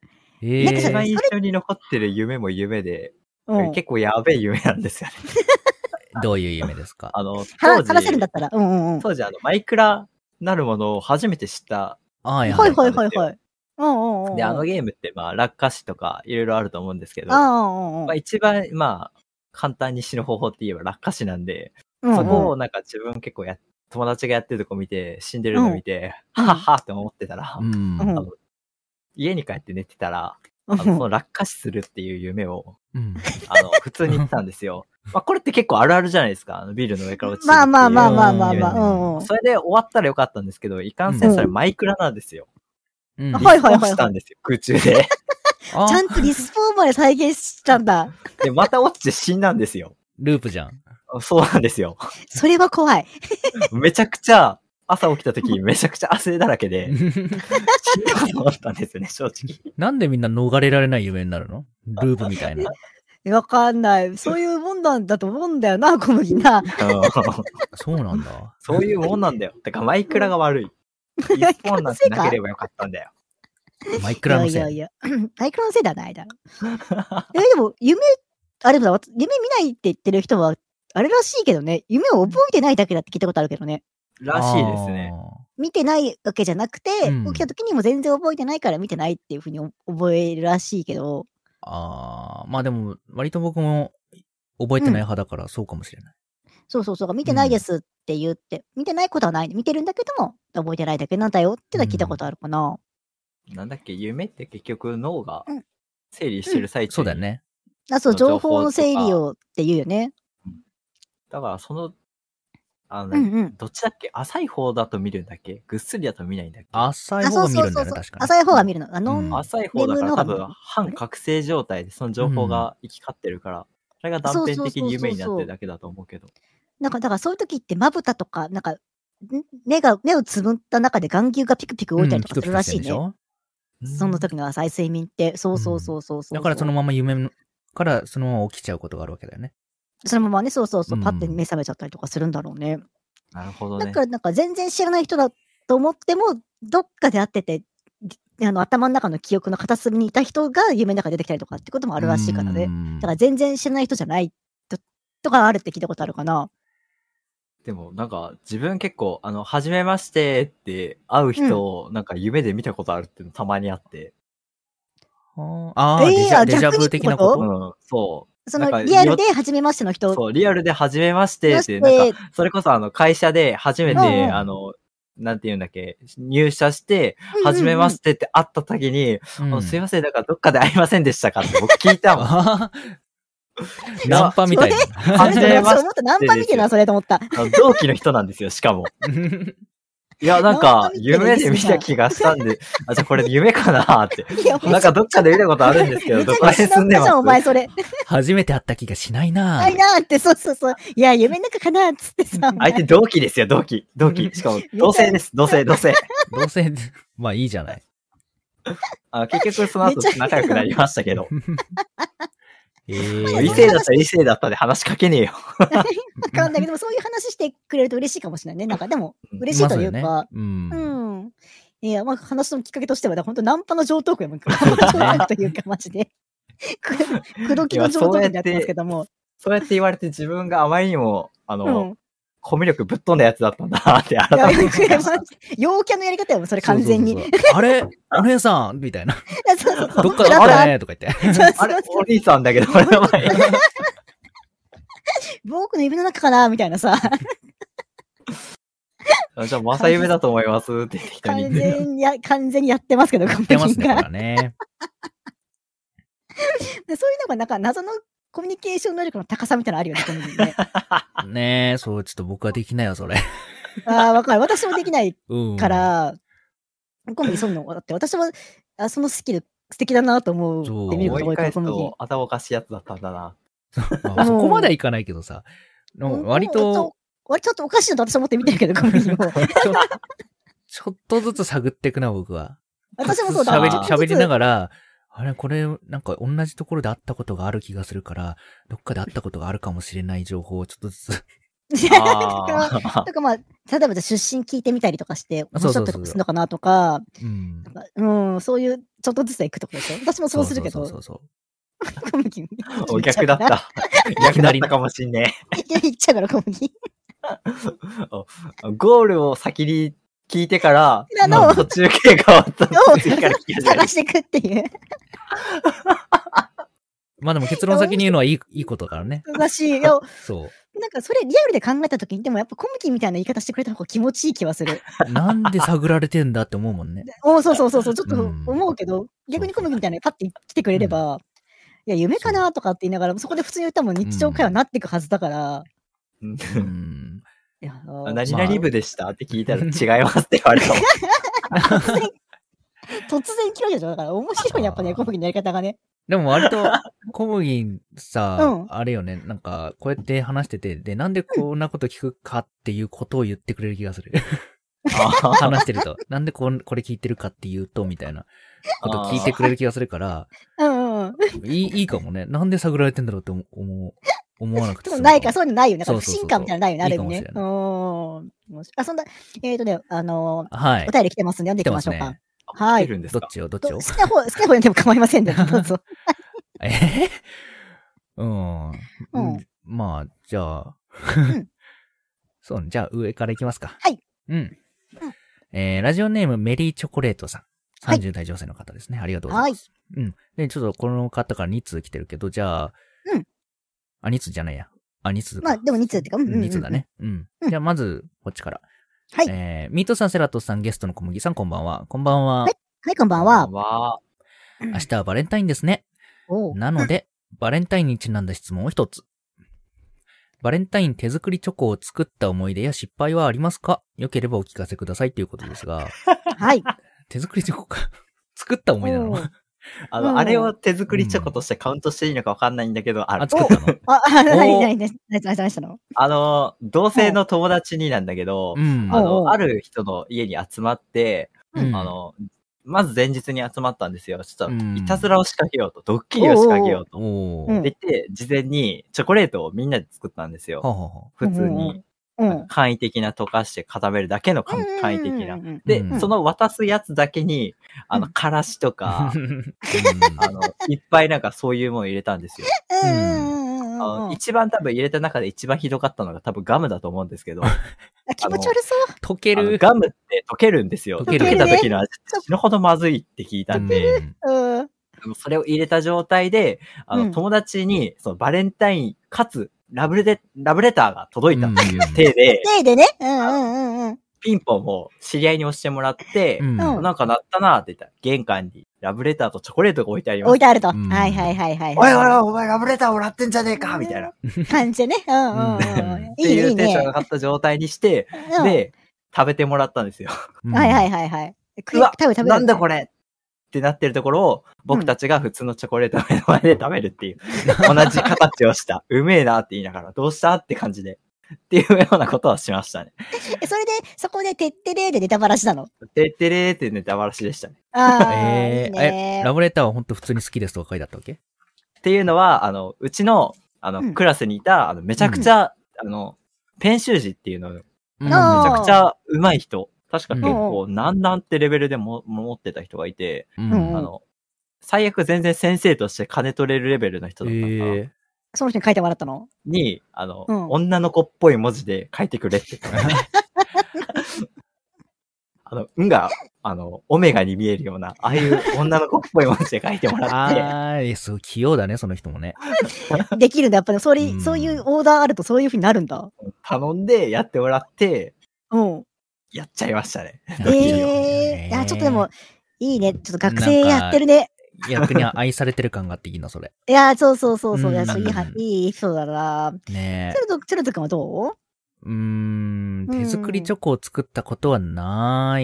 えなんかさ一番印それ象に残ってる夢も夢で、 うん。 結構やべえ夢なんですよね。 どういう夢ですか？ あの、 話当時、 話せるんだったら。うんうんうん。 当時あの、マイクラなるものを初めて知った。 はいはいはいははいいはい。うんうんうんうん。 で、あのゲームってまあ、落下死とかいろいろあると思うんですけど、 ああ、うんうんまあ一番、まあ、簡単に死ぬ方法って言えば落下死なんで、 うん。 そこをうんなんか自分結構や、友達がやってるとこ見て、死んでるの見て、 うんはっはって思ってたら、 うん。 うんあの家に帰って寝てたら、 うんあのその落下死するっていう夢を、 うん。 あの、普通に言ってたんですよ。まあ、これって結構あるあるじゃないですか。あのビルの上から落ちてるまあまあまあっていうまあまあまあ。 ううんうん。 それで終わったらよかったんですけど、いかんせんそれマイクラなんですよ。 うん。 はいはいはいはいリスポーンしたんですよ、空中で。 あちゃんとリスポーンまで再現したんだ。 で、また落ちて死んだんですよ。 ループじゃん。 そうなんですよ。 それは怖い。 めちゃくちゃ、朝起きた時めちゃくちゃ汗だらけで、死んだかと思ったんですよね、正直。 なんでみんな逃れられない夢になるの？ループみたいな。 わかんない。そういうもんなんだと思うんだよな、小麦な。 うんそうなんだ。 そういうもんなんだよ。てか、マイクラが悪い。リスポーンなんてなければよかったんだよ。 マイクラのせい。 いやいやいや、マイクラのせいではないだろ。え、でも、夢、あれだ、夢見ないって言ってる人は、あれらしいけどね、夢を覚えてないだけだって聞いたことあるけどね。 らしいですね。 見てないわけじゃなくて、 うん起きた時にも全然覚えてないから見てないっていうふうに覚えるらしいけど、 あー。あーまあでも、割と僕も覚えてない派だからそうかもしれない。 そうそうそう、見てないですって言って、見てないことはない。見てるんだけども、覚えてないだけなんだよってのは聞いたことあるかな。 なんだっけ、夢って結局脳がうん整理してる最中に、 そうだよね。 あ、そう、情情報報の整理をって言うよね。 だからその、あの、 うんうん。 どっちだっけ、浅い方だと見るんだっけ、ぐっすりだと見ないんだっけ。 浅い方が見るんだよね、確かに。 浅い方が見るの。あの、 うん浅い方だから多分眠るのが半覚醒状態でその情報が行き交ってるから、それが断片的に夢になってるだけだと思うけど。 なんか、だからそういう時ってまぶたとか、なんか、ん目が、目をつぶった中で眼球がピクピク動いたりとかするらしいね。 うんその時の浅い睡眠って。そうそうそうそうそう、 だからそのまま夢からそのまま起きちゃうことがあるわけだよね。 そのままね、そうそうそう、 うんパッて目覚めちゃったりとかするんだろうね。 なるほどね。 だからなんか全然知らない人だと思っても、どっかで会ってて、あの頭の中の記憶の片隅にいた人が夢の中に出てきたりとかってこともあるらしいからね。 ねだから全然知らない人じゃないと、とかあるって聞いたことあるかな。 でもなんか自分結構、あの、初めましてって会う人をなんか夢で見たことあるっていうのたまにあって。 ああ、 えーデジャあデジャブ逆にって的なここととうん、そう。 そなんかのリアルで初めましての人そう、リアルで初めましてって、 ましてなんか、それこそあの、会社で初めて、 うんうんあの、なんて言うんだっけ、入社して、 うんうんうん初めましてって会った時に、 うんあのすいません、だからどっかで会いませんでしたかって僕聞いたもん。 あーナンパみたいな。 初めまして私思った。ナンパ見てるな、それと思った。 あの同期の人なんですよ、しかも。いや、なんナンかパ、見てる夢で見た気がしたんで、あ、じゃあこれ夢かなって。 いやなんかどっかで見たことあるんですけど、どこら辺住んでじゃん、お前ますそれ。 初めて会った気がしないなないなーって、そうそうそう。いや、夢の中かなーっつってさ。 相手同期ですよ、同期。同期。しかも、同性です、同性、同性。 どうせ、まあいいじゃない。 あ結局その後めっちゃ仲良くなりましたけど。 え異性だったら異性だったで話しかけねえよ。 わかんないけども、そういう話してくれると嬉しいかもしれないね。なんかでも、嬉しいというか、 うん。 うん。いや、まあ話のきっかけとしては、本当ナンパの上等句やもん。上うだね等句というか、マジで。く、くどきの上等句でやってますけども。 そうやって言われて自分があまりにも、あの、 うん。 コミュ力ぶっ飛んだやつだったんだなっていや、 改めて思いました。 陽キャのやり方やもん、それ完全に。 そうそうそうあれお姉さんみたいな。 そうそうそう。 どっかで会ったねとか言って。 そうそうあれお兄さんだけど、俺の前。 僕の指の中かなみたいなさ。 じゃあ、正夢だと思いますって適当に完言って全にや、完全にやってますけど、 やってますね、 がほらね。 でそういうのがなんか謎のコミュニケーション能力の高さみたいなのあるよね、コミュニね。 ねえ、そう、ちょっと僕はできないよ、それ。 ああ、わかる。私もできないうん。 から、コミュニそういうのだって、私はあそのスキル素敵だなと思そうって見ることが多いから、 思い返すコミュニと頭おかしいやつだったんだな。 まあそこまではいかないけどさ。でも割と、、 割とちょっとおかしいなと私は思って見てるけど、コミュニを。 ちょちょっとずつ探っていくな、僕は。 私もそうだ。 喋り、 ちょっとずつ喋りながら、あれ、これ、なんか同じところで会ったことがある気がするから、どっかで会ったことがあるかもしれない情報をちょっとずつああ。 とかまあ、例えばじゃ出身聞いてみたりとかして、面白かったりとかするのかなとか、 うん。 うん、そういう、ちょっとずつ行くとこでしょ。私もそうするけど。 そうそうそう小麦。 お逆だった。逆だったかもしんねえ。行っちゃうから、小麦。 ゴールを先に聞いてから、 あの、 途中経過を探していくっていう。 まあでも結論先に言うのはいい、いいことだからね。 らしいよ。 そう。 なんかそれリアルで考えたときに、でもやっぱ小麦みたいな言い方してくれた方が気持ちいい気はする。 なんで探られてんだって思うもんね。 おそうそうそうそう、ちょっと思うけど、うん、逆に小麦みたいなパッて来てくれれば、うん、いや、夢かなとかって言いながら、そこで普通に言ったもん日常会話になっていくはずだから。 うん。いや何々部でしたって聞いたら違いますって言われたもん。 突然、突然切られちゃうだから面白いやっぱね、小麦のやり方がね。 でも割と、小麦さ、うん、あれよね、なんか、こうやって話してて、で、なんでこんなこと聞くかっていうことを言ってくれる気がする。話してると。なんでここれ聞いてるかっていうと、みたいなこと聞いてくれる気がするから、 うんうん、 いい、いいかもね。なんで探られてんだろうって思う、思わなくて。 ないか、そういうのないよね。なんか不信感みたいなのないよね、ある意味ね。うん。あ、そんな、えっとね、あの、 はい。 お便り来てますんで読んでいきましょうか。はい。 どっちをどっちを好きな方、好きな方読んでも構いませんね。どうぞ。 えー、うん、うん。まあ、じゃあ、うん、そう、じゃあ上からいきますか。 はい。 うん。うん、えー、ラジオネームメリーチョコレートさん。さんじゅう代女性の方ですね。はい、ありがとうございます。はい。うん。で、ちょっとこの方からに通来てるけど、じゃあ、 うん。 あ、に通じゃないや。あ、に通まあ、でもに通ってか、うん、うん。 に通だね。うん。じゃあ、まず、こっちから。 はい。 えー、ミートさん、セラトスさん、ゲストの小麦さん、こんばんは。こんばんは。 はい。はい、こんばんは。 明日はバレンタインですね。なので、バレンタインにちなんだ質問を一つ。バレンタイン手作りチョコを作った思い出や失敗はありますか？よければお聞かせくださいということですが。 はい。 手作りチョコか。作った思い出なの？ あの、あれを手作りチョコとしてカウントしていいのかわかんないんだけど、あ、 あ、作ったの？ あ、なになになになにしたの？ あの、同性の友達になんだけど、 うん、 あの、ある人の家に集まって、 うん、 あの、まず前日に集まったんですよ。ちょっと、いたずらを仕掛けようと、ドッキリを仕掛けようと。って言って、事前にチョコレートをみんなで作ったんですよ。 ははは普通に。簡易的な溶かして固めるだけの簡易的な。で、うん、その渡すやつだけに、あの、からしとか、うん、あの、いっぱいなんかそういうもの入れたんですよ。うん、あの一番多分入れた中で一番ひどかったのが多分ガムだと思うんですけど。 気持ち悪そう。 溶ける。 ガムって溶けるんですよ。溶ける、ね、溶けた時の味死ぬほどまずいって聞いたんで。うん、それを入れた状態で、あの、うん、友達に、そのバレンタインかつ、ラブレで、ラブレターが届いたっていう体で、 体でね、うんうんうん、 ピンポンを知り合いに押してもらって、うん、なんか鳴ったなって言ったら、玄関にラブレターとチョコレートが置いてあります。 置いてあると。うん、はいはいはいはい。 おいおいおい、お前ラブレターもらってんじゃねえかみたいな。 感じでね。うんうんうん。 っていうテンションが上がった状態にして、いいね、で、食べてもらったんですよ。 はいはいはいはい。 うわ、食べ食べなんだこれってなってるところを、僕たちが普通のチョコレートの目の前で食べるっていう。うん、同じ形をした。うめえなって言いながら、どうしたって感じで。っていうようなことはしましたね。 それで、そこで、てってれーでネタバラシなの？ てってれーってネタバラシでしたね。 ああ、 えー、 いいね。 え、ラブレターは本当普通に好きですとか書いてあったわけ？ っていうのは、あの、うちの、あの、うん、クラスにいた、あの、めちゃくちゃ、うん、あの、ペン習字っていうの、うん、めちゃくちゃ上手い人。確か結構、なんなんってレベルでも持ってた人がいて、うん、あの、最悪全然先生として金取れるレベルの人だったから、えー、 その人に書いてもらったのに、あの、うん、女の子っぽい文字で書いてくれって言ってあの、んが、あの、オメガに見えるような、ああいう女の子っぽい文字で書いてもらって。 ああ、そう、器用だね、その人もね。 できるんだ、やっぱり、それ、うん、そういうオーダーあるとそういう風になるんだ。 頼んでやってもらって、 うん。 やっちゃいましたね。 ええー、いや、ちょっとでも、いいね。ちょっと学生やってるね。 逆に愛されてる感があっていいの、それ。 いや、そうそうそうそう。いや、いい、いい人だな。 ねえ。 チェルト、チェルト君はどう？ うーん、手作りチョコを作ったことはない。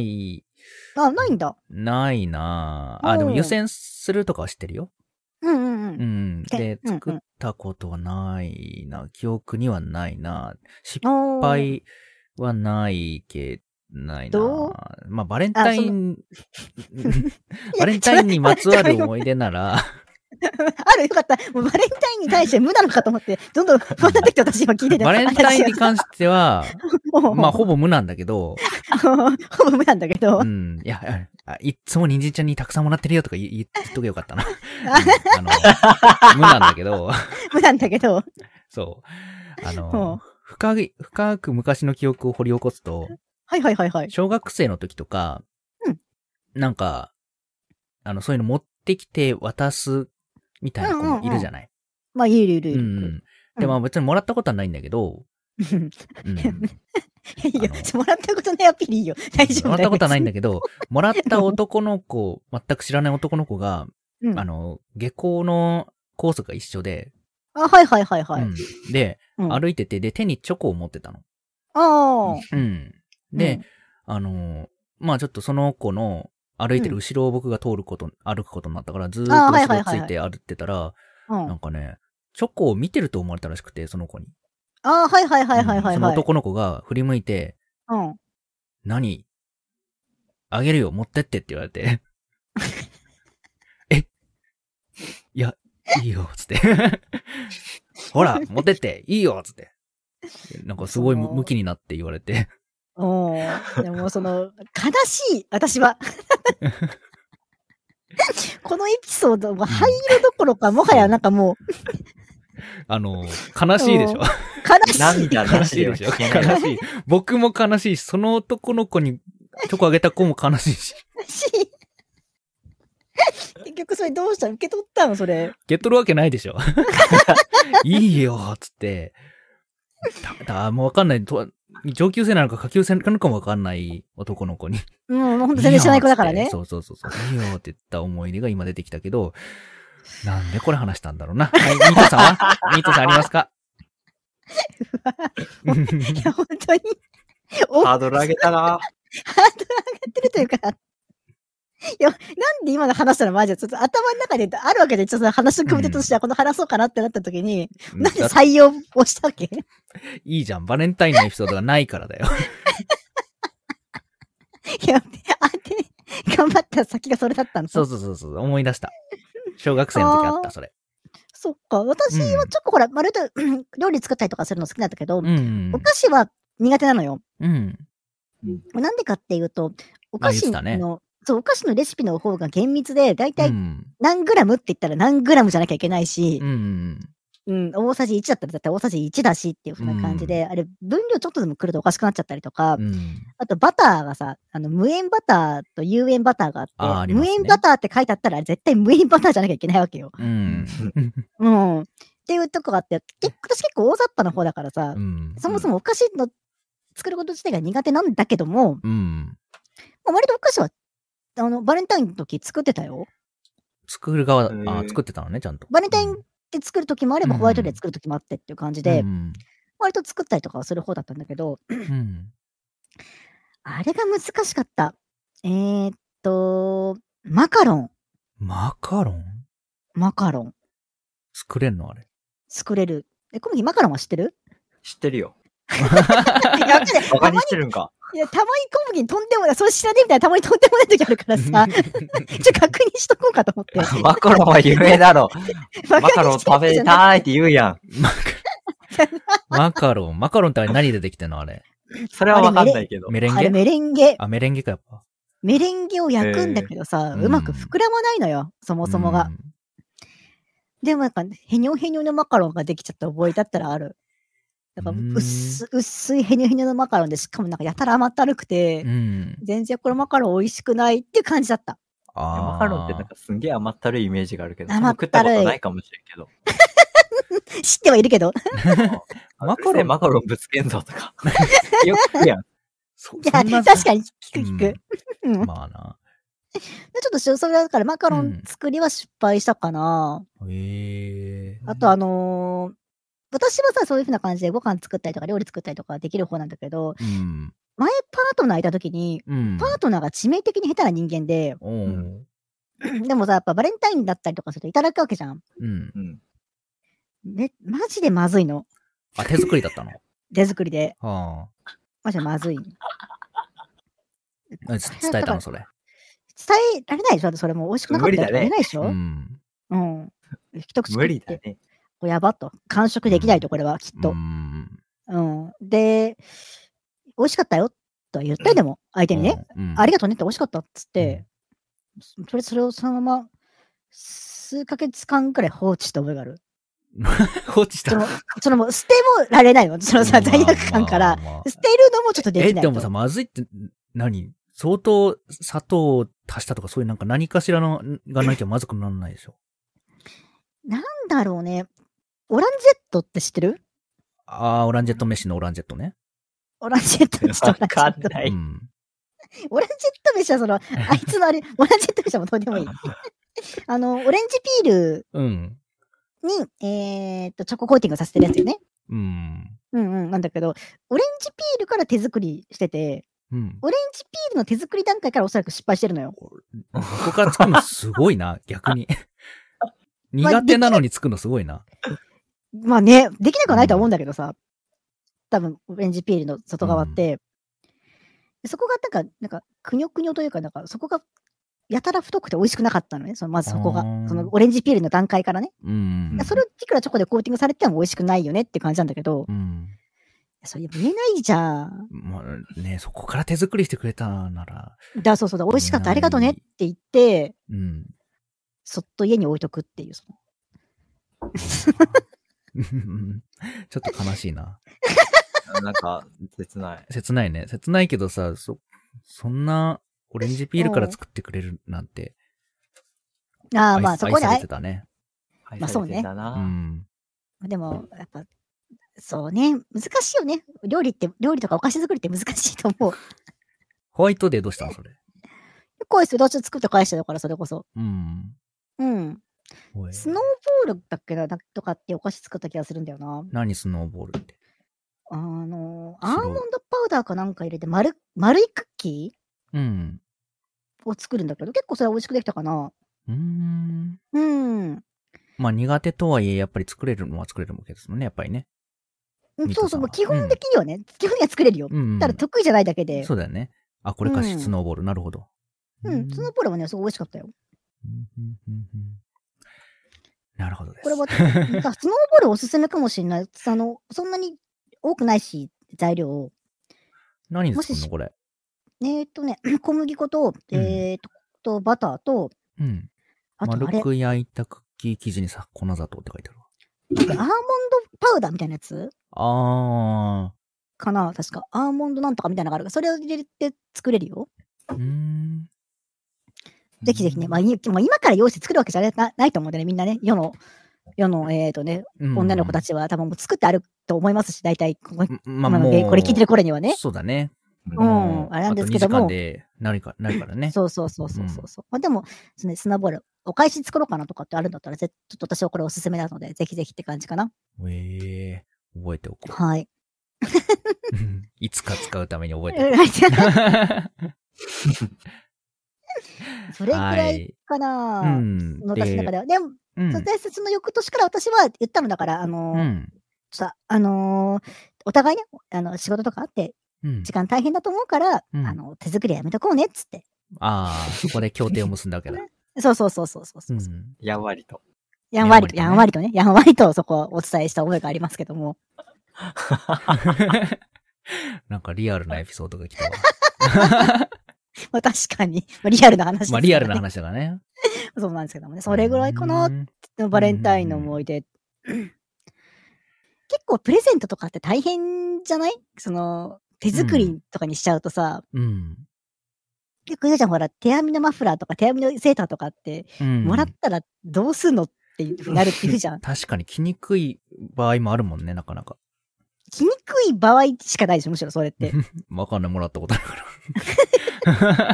あ、ないんだ。 ないなあ。でも湯煎するとかは知ってるよ。 うんうんうん。 うん。で、作ったことはないな。記憶にはないな。失敗はないけど。ないなぁ。まあ、バレンタイン、バレンタインにまつわる思い出なら、 あるよかった。もうバレンタインに対して無なのかと思って、どんどん不安になってきて私今聞いてて。 バレンタインに関しては、まあほぼ無なんだけど。 ほぼ無なんだけど。 うん。いや、いっつも人参ちゃんにたくさんもらってるよとか言っとけよかったな。うん、あの、無なんだけど。 無なんだけど。 そう。あの、深い、深く昔の記憶を掘り起こすと、 はいはいはいはい。 小学生の時とか、 うん、なんか、あの、そういうの持ってきて渡すみたいな子もいるじゃない、 うんうんうん、まあ、いるいるいる。 うん。で、まあ別にもらったことはないんだけど、 うん。いいよ。もらったことないアピールいいよ。大丈夫だよ。 もらったことはないんだけど、もらった男の子、全く知らない男の子が、うん、あの、下校のコースが一緒で、 あ、はいはいはいはい。 うん、で、うん、歩いてて、で、手にチョコを持ってたの。 ああ。 うん。で、うん、あの、まあちょっとその子の歩いてる後ろを僕が通ること、うん、歩くことになったから、ずーっと後ろついて歩ってたら、なんかね、チョコを見てると思われたらしくて、その子に。 ああ、はいはいはいはいはい、はい、 うん。その男の子が振り向いて、 うん。 何あげるよ、持ってってって言われて。えいや、いいよ、つって。ほら、持ってって、いいよ、つって。なんかすごい向きになって言われて。 おー。でもその、悲しい、私は。このエピソードは灰色どころか、うん、もはやなんかもう。 あの、悲しいでしょ。 悲しい。 涙悲しいでしょ。悲しい。僕も悲しいし、その男の子にチョコあげた子も悲しいし。 悲しい。結局それどうしたの？受け取ったのそれ。受け取るわけないでしょ。いいよ、つって。だ、だ、もうわかんない。上級生なのか下級生なのかもわかんない男の子に。 うん、ほんと全然知らない子だからね。 そうそうそうそう。いいよって言った思い出が今出てきたけど、なんでこれ話したんだろうな。はい、ミートさんはミートさんありますか？ いや、本当に。 ハードル上げたな。 ハードル上がってるというか、いや、なんで今の話したらマジで、ちょっと頭の中であるわけで、ちょっと話の組み手としてはこの話そうかなってなった時に、うん、なんで採用をしたわけ？ いいじゃん。バレンタインのエピソードがないからだよ。 いや、あて、頑張った先がそれだったの。 そうそうそうそう、思い出した。小学生の時あった、それ。 そっか。私はちょっとほら、うん、まるで料理作ったりとかするの好きなんだけど、うんうん、お菓子は苦手なのよ。うん。なんでかっていうと、お菓子の、ね、そう、お菓子のレシピの方が厳密で、だいたい何グラムって言ったら何グラムじゃなきゃいけないし、うん、うん、大さじいちだったらだって大さじいちだしっていう風な感じで、うん、あれ、分量ちょっとでも来るとおかしくなっちゃったりとか、うん、あとバターがさ、あの、無塩バターと有塩バターがあって、あありますね、無塩バターって書いてあったら絶対無塩バターじゃなきゃいけないわけよ。うん。うん。っていうとこがあって、結私結構大雑把な方だからさ、うん、そもそもお菓子の作ること自体が苦手なんだけども、うん、割とお菓子は、あの、バレンタインの時作ってたよ。 作る側、あ、作ってたのね、ちゃんと。 バレンタインって作る時もあれば、ホワイトデー作る時もあってっていう感じで、うん、割と作ったりとかはする方だったんだけど、うん、あれが難しかった。えー、っと、マカロン。 マカロンマカロン。 作れんのあれ。 作れる。え、小麦マカロンは知ってる？ 知ってるよ。 やっぱり、 バカにしてるんか。 いや、たまに小麦にとんでもない、それ知らねえみたいな、たまにとんでもない時あるからさ、ちょっと確認しとこうかと思って。 マカロンは有名だろ。マカロン食べたいって言うやん。 マカロン。マカロンってあれ何でできてんのあれ。 それはわかんないけど。 メレンゲ？ あれメレンゲ。 あ、メレンゲかやっぱ。 メレンゲを焼くんだけどさ、うまく膨らまないのよ、そもそもが。でもなんか、へにょへにょのマカロンができちゃった覚えだったらある。だから薄、薄いへにょへにょのマカロンで、しかもなんかやたら甘ったるくて、うん、全然これマカロン美味しくないっていう感じだった。 あマカロンってなんかすんげえ甘ったるいイメージがあるけど、甘ったるい。食ったことないかもしれんけど。 知ってはいるけど。 マカロン、マカロンぶつけんぞとか。よく聞くやん。 いや、確かに聞く聞く。 うんうん、まあな。 ちょっとそれだからマカロン作りは失敗したかな。 へ、うん、えー。 あとあのー、私はさ、そういう風な感じでご飯作ったりとか料理作ったりとかできる方なんだけど、うん、前パートナーいた時に、うん、パートナーが致命的に下手な人間で、うん、でもさ、やっぱバレンタインだったりとかするといただくわけじゃん。うん。め、マジでまずいの。 あ、手作りだったの？ 手作りで。はあ、マジでまずい。 伝えたのそれ。 伝えられないでしょそれも美味しくなかったら無理だね。 ないでしょ、うん、うん。 一口食って。 無理だね。 これやばっと。完食できないと、これは、きっと。 うん。 うん。で、美味しかったよ、とは言ったよ、でも、相手にね。 うん、 ありがとうねって美味しかったっつって、うん、それ、それをそのまま、数ヶ月間くらい放置した覚えがある。 放置した。 その、そのもう捨てもられないの。そのさ、罪悪感から、捨てるのもちょっとできないと。 え、でもさ、まずいって何、相当砂糖を足したとか、そういうなんか何かしらのがなきゃまずくならないでしょ。 なんだろうね。オランジェットって知ってる？ ああ、オランジェット飯のオランジェットね。 オランジェット飯とオランジェット。 わかんない。うん、 オランジェット飯はその、あいつのあれ、オランジェット飯はもうどうでもいい。あの、オレンジピールに、えーっと、チョココーティングさせてるやつよね。 うん。 うんうん。なんだけど、オレンジピールから手作りしてて、うん、オレンジピールの手作り段階からおそらく失敗してるのよ。 ここから作るのすごいな、逆に。苦手なのに作るのすごいな。 まあね、できなくはないとは思うんだけどさ、うん、多分、オレンジピールの外側って、うん、そこがなんか、なんか、くにょくにょというか、なんか、そこが、やたら太くて美味しくなかったのね。そのまずそこが。そのオレンジピールの段階からね。うん、それをいくらチョコでコーティングされても美味しくないよねって感じなんだけど、うん、それ言えないじゃん。 まあね、そこから手作りしてくれたなら。 だ、そうそうだ、美味しかった、ありがとうねって言って、うん、そっと家に置いとくっていう。そのちょっと悲しいな。 なんか、切ない。 切ないね。切ないけどさ、そ、そんな、オレンジピールから作ってくれるなんて。 ああ、まあそこに愛されてたね。 まあそうね。 うん。 でも、やっぱ、そうね。難しいよね。料理って、料理とかお菓子作りって難しいと思う。 ホワイトデーどうしたのそれ。 こういうどっち作って返してたから、それこそ。 うん。 うん。スノーボールだっけなとかってお菓子作った気がするんだよな。 何スノーボールって。 あの、アーモンドパウダーかなんか入れて丸、丸いクッキーうん。を作るんだけど、結構それは美味しくできたかな。うーん。うん。 まあ苦手とはいえ、やっぱり作れるのは作れるわけですもんね、やっぱりね。 そうそう、基本的にはね、うん、基本には作れるよ。うんうん、ただ得意じゃないだけで。 そうだよね。あ、これかし、スノーボール、うん、なるほど。 うん、スノーボールはね、すごい美味しかったよ。 なるほどです。 これは、スノーボールおすすめかもしれない。あの、そんなに多くないし、材料を。 何で作るのこれ。 えー、っとね、小麦粉と、うん、えー、っと、バターと、うん。 あとあれ丸く焼いたクッキー生地にさ、粉砂糖って書いてあるわ。 アーモンドパウダーみたいなやつあー。かな確か。アーモンドなんとかみたいなのがあるから、それを入れて作れるよ。うーん。ぜひぜひね、まあ、今から用意して作るわけじゃな い, と思うんでね、みんなね、世の、世の、えっ、ー、とね、女の子たちは多分もう作ってあると思いますし、大体、ここ、まあ、もうこれ聞いてる頃にはね。 そうだね。 うん、あれなんですけども。 あとにじかんでなるか、なるからね。 そうそうそうそうそう。うん、まあでも、ね、スノーボール、お返し作ろうかなとかってあるんだったら、ちょっと私はこれおすすめなので、ぜひぜひって感じかな。 ええー、覚えておこう。 はい。 いつか使うために覚えておこう。 それくらいかな、はい、うん、私の中では。でも、うん、その翌年から私は言ったのだから、あのー、うん、ちょっと、あのー、お互いね、あの、仕事とかあって、時間大変だと思うから、うん、あの、手作りやめとこうね、っつって。 ああ、そこで協定を結んだわけだ。 そうそうそうそうそうそう、うん。 やんわりと。 やんわりと、やんわりとね。やんわりとそこをお伝えした覚えがありますけども。 なんかリアルなエピソードが来たわ。 まあ確かに。まあ、リアルな話です、ね。 まあリアルな話だからね。 そうなんですけどもね。それぐらいかな。バレンタインの思い出。結構プレゼントとかって大変じゃない？その、手作りとかにしちゃうとさ。うん。結構言うじゃん、ほら、手編みのマフラーとか手編みのセーターとかって、うん、もらったらどうすんのっていうふうになるって言うじゃん。 確かに着にくい場合もあるもんね、なかなか。 着にくい場合しかないでしょ、むしろそれって。 わかんない、もらったことあるから。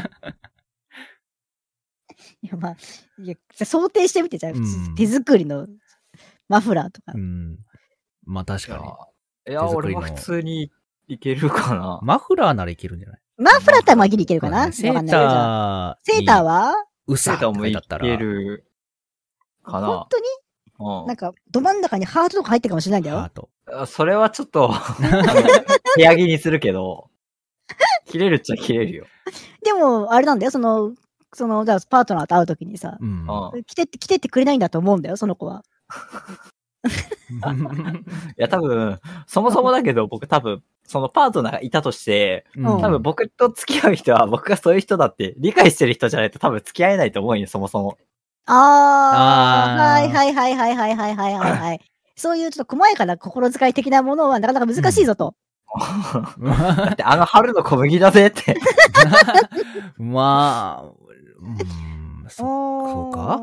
いや、まあ、いや想定してみてじゃん、普通、うん、手作りのマフラーとか。 うん。まあ確かに。いや、俺は普通にいけるかな。 マフラーならいけるんじゃない？ マフラーってまあギリいけるかな、 セーター。セーターはうさセーターもいけるかな。 本当に、うん、なんか、ど真ん中にハートとか入ってるかもしれないんだよ。ハート。 それはちょっと、部屋着にするけど、切れるっちゃ切れるよ。 でも、あれなんだよ、その、 その、じゃあパートナーと会うときにさ、 うん。 来てって、来てってくれないんだと思うんだよ、その子は。 いや、多分、そもそもだけど、僕多分、そのパートナーがいたとして、 うん多分僕と付き合う人は僕がそういう人だって理解してる人じゃないと多分付き合えないと思うよ、そもそも。 ああ、 あーはいはいはいはいはいはいはいはいはい。そういうちょっと細やかな心遣い的なものはなかなか難しいぞと。 だってあの春の小麦だぜって。 まあ、うん、そ、そうか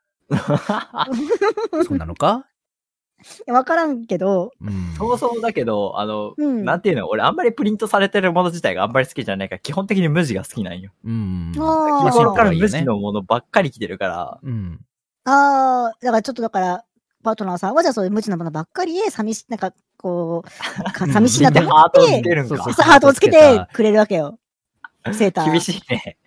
そうなのかわからんけど。 うん。 そもそもだけど、あの、 うん、 なんていうの、俺あんまりプリントされてるもの自体があんまり好きじゃないから、基本的に無地が好きなんよ。 うん。 あ基本から無地のものばっかり着てるから。 うん。 ああ、だからちょっとだから、パートナーさんはじゃあそういう無知なものばっかりで、寂し、なんか、こう、寂しいなと思ハートをつって、 けるんか。 そうハートをつけてくれるわけよ。セーター。 厳しいね。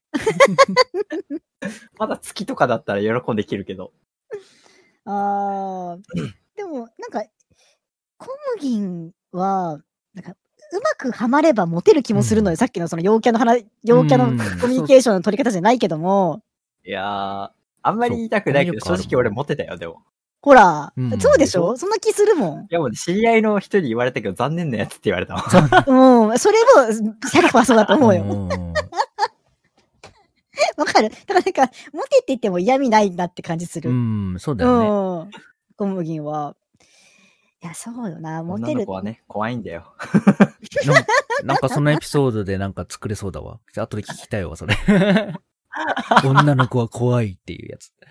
まだ月とかだったら喜んで着るけど。 ああ、でも、なんか、コムギンは、なんか、うまくはまればモテる気もするのよ。 うん、 さっきのその陽キャの話、陽キャのコミュニケーションの取り方じゃないけども。 いやー、あんまり言いたくないけど、正直俺モテたよ、でも。 ほら、 うん、 そうでしょ？そんな気するもん。 いやもう知り合いの人に言われたけど残念なやつって言われたわ。 うん、それもひゃくパーセントそうだと思うよ。わかる？だからなんか、モテって言っても嫌味ないなって感じする。 うん、そうだよね。 うん。コムギンは。いや、そうよな、モテる。 女の子はね、怖いんだよ。 な, なんかそのエピソードでなんか作れそうだわ。じゃあ後で聞きたいわ、それ。女の子は怖いっていうやつ。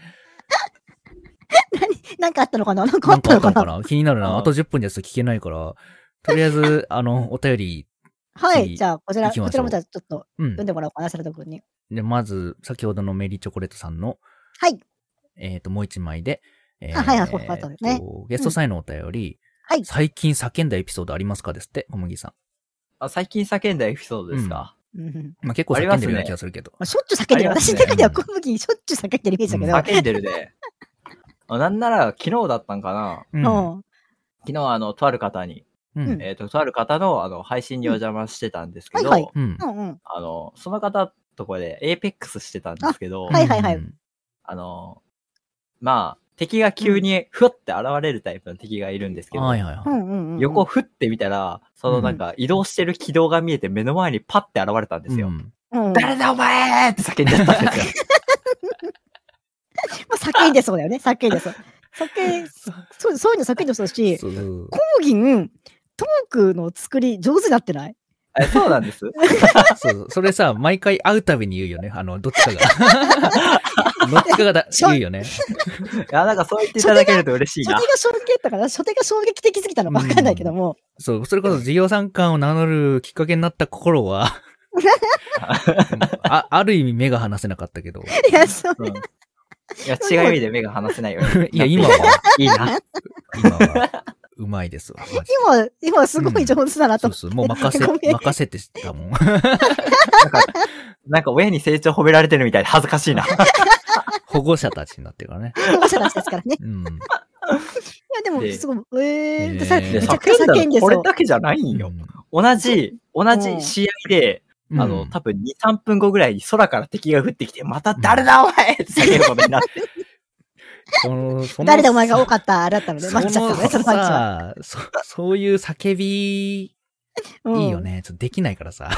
何なんかあったのかななんかあったのかな、 なんかあったのかな気になるな。あとじゅっぷんですと聞けないから、とりあえず、あの、お便り。 はい、じゃあ、こちら、 こちらもじゃあちょっと、読んでもらおうかな、サラト君に。 で、まず、先ほどのメリーチョコレートさんの、 はい。 えっと、もう一枚で、えー、 あ、はいはい、こうですね。 ゲストサインのお便り、うん、はい。最近叫んだエピソードありますかですって、小麦さん。 あ、最近叫んだエピソードですか。 うん。 まあ結構叫んでるような気がするけど。 まあ、しょっちゅう叫んでる。私の中では小麦しょっちゅう叫んでるイメージだけど。 叫んでるで。なんなら昨日だったんかな。 うん、 昨日あの、とある方に、うん、えっ、ー、と、とある方のあの、配信にお邪魔してたんですけど、 はいはい、 あの、その方とこでエーペックスしてたんですけど、 はいはいはい。 あの、まあ、敵が急にふわって現れるタイプの敵がいるんですけど、 はいはいはい、 横ふってみたら、そのなんか移動してる軌道が見えて目の前にパッて現れたんですよ。うん、誰だお前って叫んじゃったんですよ。 まあ、叫んでそうだよね。叫んでそう。叫ん、そう、そういうの叫んでそうだし、コムギン、トークの作り上手になってない？ え、そうなんです。 そう、それさ、毎回会うたびに言うよね。あの、どっちかが。どっちかがだ言うよね。 いや、なんかそう言っていただけると嬉しいな。 初手が衝撃だったかな初手が衝撃的すぎたのかわかんないけども、 うん。そう、それこそ事業参観を名乗るきっかけになった頃は、あ、ある意味目が離せなかったけど。 いや、そう、うん。 いや、違う意味で目が離せないよね。 いや、今は。 いいな。 今は。うまいですわ。 今、今すごい上手だなと、 うん。そうそう、もう任せ、任せてたもん。なんか、なんか親に成長褒められてるみたいで恥ずかしいな。 保護者たちになってるからね。 保護者たちですからね。 うん。いや、 でも、すごい、えー、 えー、 さめちゃくちゃ叫んでそう。 これだけじゃないんよ。うん、同じ、同じ試合で、うん、あの、多分に、さんぷんごぐらいに空から敵が降ってきて、また誰だお前って叫ぶことになって。 そのその誰でお前が多かったあれだったので、待っちゃったね、そのパンチは。 そ、そういう叫び、いいよね。ちょっとできないからさ。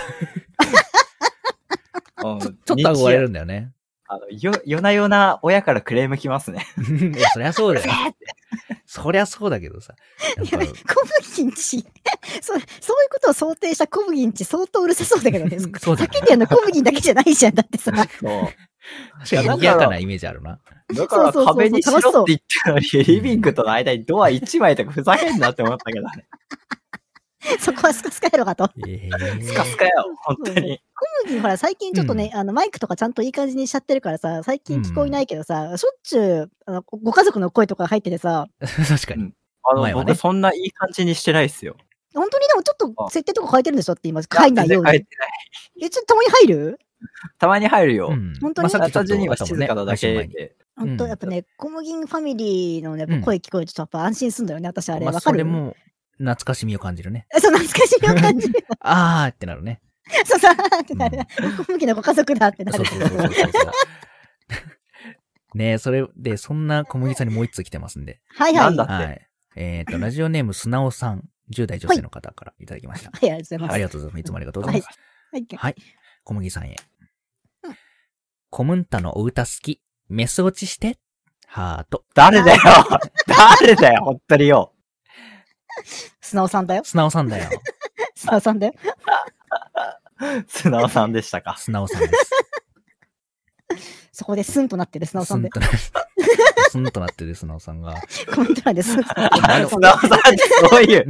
うん、ちょ, ちょっと憧れるんだよね。 あの、よ、夜な夜な親からクレーム来ますね。 いや、そりゃそうだよ。そりゃそうだけどさ。 やばい、コムギンチ。そ、そういうことを想定したコムギンチ相当うるさそうだけどね。そうだね。叫んでるのコムギンだけじゃないじゃん、だってさ。そう。 しかも賑やかなイメージあるな。 だから壁にしろって言ったのに、リビングとの間にドアいちまいとかふざけんなって思ったけどね。 そこはスカスカやろかと。 えー、スカスカよ、本当に。 コムギンほら、最近ちょっとね、うん、あの、マイクとかちゃんといい感じにしちゃってるからさ、最近聞こえないけどさ、うん、しょっちゅう、あの、ご家族の声とか入っててさ。 確かに。うん、 あの、ね、僕そんないい感じにしてないっすよ。 本当にでもちょっと設定とか変えてるんでしょって言います。入んないように。 変えてない。 え、ちょっとたまに入る？ たまに入るよ。 うん、 本当に。 まあ、単純には静かなだけで。 本当やっぱね、コムギンファミリーのね、声聞こえるとやっぱ安心するんだよね、私あれ。わかる？ それも懐かしみを感じるね。 そう、懐かしみを感じる。 あーってなるね。 そうさーってなる。小麦のご家族だってなる。 そうそうそうそうそう。ねえ、それで、そんな小麦さんにもう一つ来てますんで。 はいはい。 なんだって。 はい。えっと、ラジオネーム、すなおさん、じゅう代女性の方からいただきました。 はい、ありがとうございます。 ありがとうございます。いつもありがとうございます。 はい。 はい。小麦さんへ。 うんコムンタのお歌好き。メス落ちして。ハート。 誰だよ誰だよ、ほんとによ。 素直さんだよ。 素直さんだよ。 素直さんだよ。 素直さんでしたか。 素直さんです。 そこでスンとなってる素直さんで。 スンとなスンとなってる素直さんが。 コメント欄でスンとなってる。 素直さんってそういう。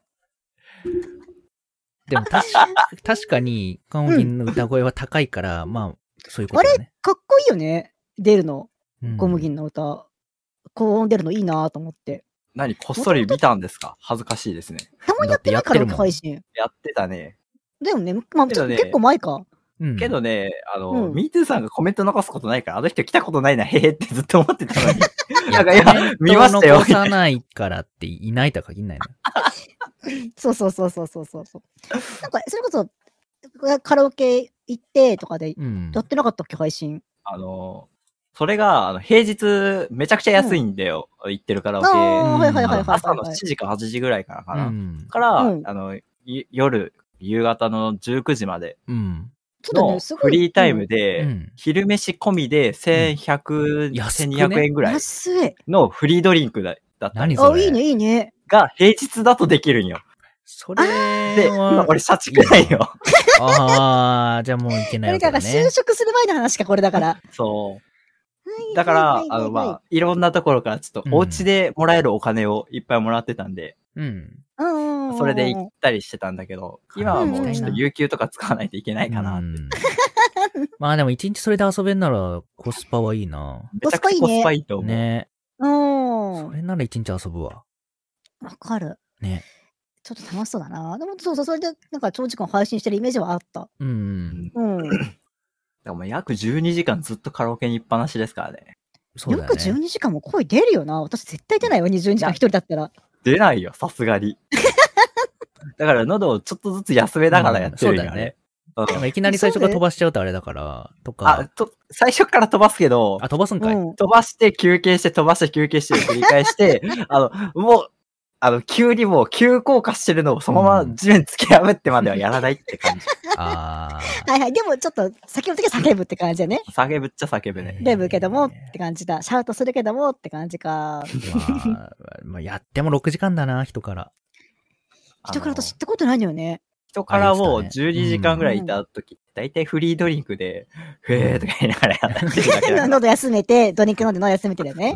でも確か、確かに、カモギンの歌声は高いから、うん、まあ、そういうことだね。 あれかっこいいよね。出るの。 うん、 ゴムギンの歌。高音出るのいいなと思って。 何こっそり見たんですか？恥ずかしいですね。 たまにやってないカラオケ配信。 やってたね。 だよね。まあ、ね、結構前か。 うん、けどね、あの、うん、ミートゥーさんがコメント残すことないから、あの人来たことないな、へへってずっと思ってたのに。なんか今、見ましたよ。 残さないからっていないとは限んないの。 そうそうそうそうそうそう。なんか、それこそ、カラオケ行ってとかで、やってなかったっけ、配信。 あの、それが、あの、平日、めちゃくちゃ安いんだよ。うん、行ってるカラオケ。朝のしちじかはちじぐらいからかな。うん、から、うん、あの、夜、夕方のじゅうくじまで。うんのフリータイムで、昼飯込みでせんひゃく、せんにひゃくえんぐらいのフリードリンクだった。 何それ？ あ、いいね、いいね。 が平日だとできるんよ。 それで、今俺社畜ないよ。 ああ、じゃあもういけないわけだね。 だから就職する前の話か、これだから。 そう。だから、あの、まあ、いろんなところからちょっとお家でもらえるお金をいっぱいもらってたんで。うん。それで行ったりしてたんだけど、今はもうちょっと有給とか使わないといけないかなって。 まあでも一日それで遊べんならコスパはいいな。 めちゃくちゃコスパいいと思う。 ね。 うん。 それなら一日遊ぶわ。 わかる。 ね。 ちょっと楽しそうだな。でもそうそう、それでなんか長時間配信してるイメージはあった。 うん。 うん。 でも約じゅうにじかんずっとカラオケに行っぱなしですからね。 そうだね。 よくじゅうにじかんも声出るよな。私絶対出ないわ、にじゅうにじかん一人だったら。 出ないよ、さすがに。だから喉をちょっとずつ休めながらやってるんだよね。 うん、そうだね。いきなり最初から飛ばしちゃうとあれだから、とか。 あ、と、最初から飛ばすけど。 あ、飛ばすんかい、 うん、飛ばして休憩して飛ばして休憩して繰り返して、あの、もう、あの、急にもう急降下してるのをそのまま地面突き破ってまではやらないって感じ。 うん、ああ。はいはい。でもちょっと叫ぶときは叫ぶって感じだね。 叫ぶっちゃ叫ぶね。 叫ぶけどもって感じだ。シャウトするけどもって感じか。 まあ、まあ、やってもろくじかんだな、人から。 人からと知ったことないのよね。 人からをじゅうにじかんぐらいいたとき、だいたいフリードリンクで、ふえーとか言いながらやってるだけだ。 喉休めて、ドリンク飲んで喉休めてだよね。 うん。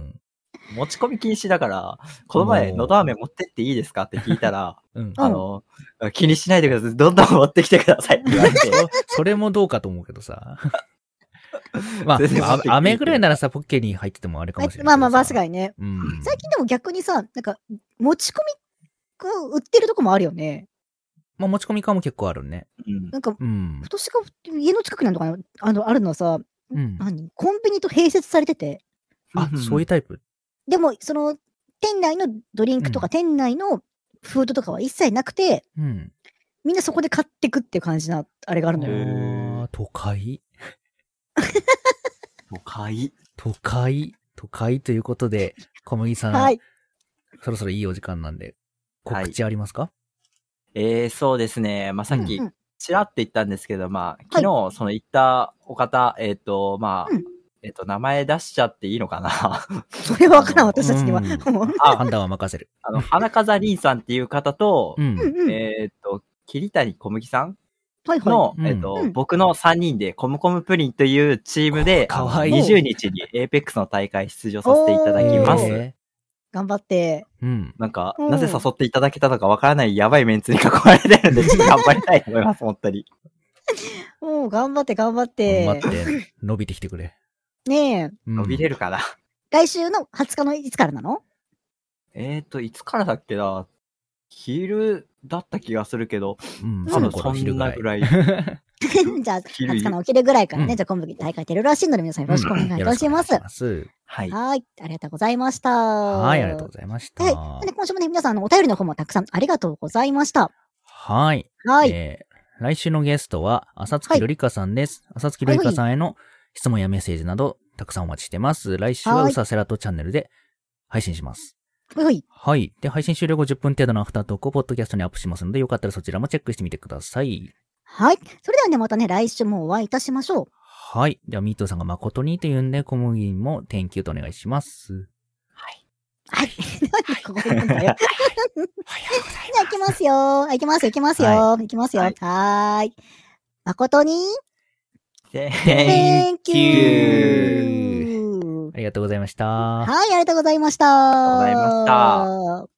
持ち込み禁止だから、この前、喉飴持ってっていいですかって聞いたら、うん、あの、うん、気にしないでください。どんどん持ってきてくださいって言われて。 それもどうかと思うけどさ。まあ、飴ぐらいならさ、ポッケに入っててもあれかもしれない。 まあまあ、確かにね、 うん。 最近でも逆にさ、なんか、持ち込みが売ってるとこもあるよね。 まあ、持ち込みかも結構あるね。 うん、なんか、うん、今年が家の近くにあるのかな、あの、あるのはさ、うん、何コンビニと併設されてて。 あ、そういうタイプ？ でも、その、店内のドリンクとか、うん、店内のフードとかは一切なくて、うん、みんなそこで買ってくっていう感じな、あれがあるのよ。 あ、都会都会都会都会ということで、小麦さん、はい、そろそろいいお時間なんで、告知ありますか？はい、 えー、そうですね。まあ、さっき、ちらって言ったんですけど、うん、まあ、昨日、はい、その言ったお方、えっ、ー、と、まあ、うん、えっと、名前出しちゃっていいのかなそれはわからん、私たちには。 あ、判断は任せる。 あの、花風凛さんっていう方と、うん、えっと、桐谷小麦さんの、はいはい、えっと、うん、僕のさんにんで、コムコムプリンというチームで、 かわいいにじゅうにちに エーペックス の大会出場させていただきます。 頑張って。 うん。 なんか、なぜ誘っていただけたのかわからないやばいメンツに囲まれてるんで、ちょっと頑張りたいと思います、本当に。 もう、頑張って、頑張って。 頑張って、伸びてきてくれ。 ねえ。 伸びれるかな。 来週のはつかのいつからなの？ えーと、いつからだっけな。昼だった気がするけど、 うん、 多分そんなぐらい。 じゃあ、はつかのお昼ぐらいからね、うん、じゃあ今度大会出るらしいので皆さんよろしくお願いいたします。うん、 ますはい。 はい。ありがとうございました。 はい、ありがとうございました。 はい。で今週もね、皆さんのお便りの方もたくさんありがとうございました。 はい。 はい。 えー来週のゲストは、浅月瑠璃香さんです。はい、浅月瑠璃香さんへの質問やメッセージなど、たくさんお待ちしてます。来週はうさセラトチャンネルで配信します。 はい。 はい。で、配信終了後じゅっぷん程度のアフタートークをポッドキャストにアップしますので、よかったらそちらもチェックしてみてください。 はい。それではね、またね、来週もお会いいたしましょう。 はい。では、ミートさんが誠にというんで、小麦も Thank you とお願いします。 はい。はい。何ここなんだよ。じゃあ、行きますよ。行きますよ、行きますよ。はい、行きますよ。はい。はーい。誠に Thank you! ありがとうございました。 はい、ありがとうございました。 ありがとうございました。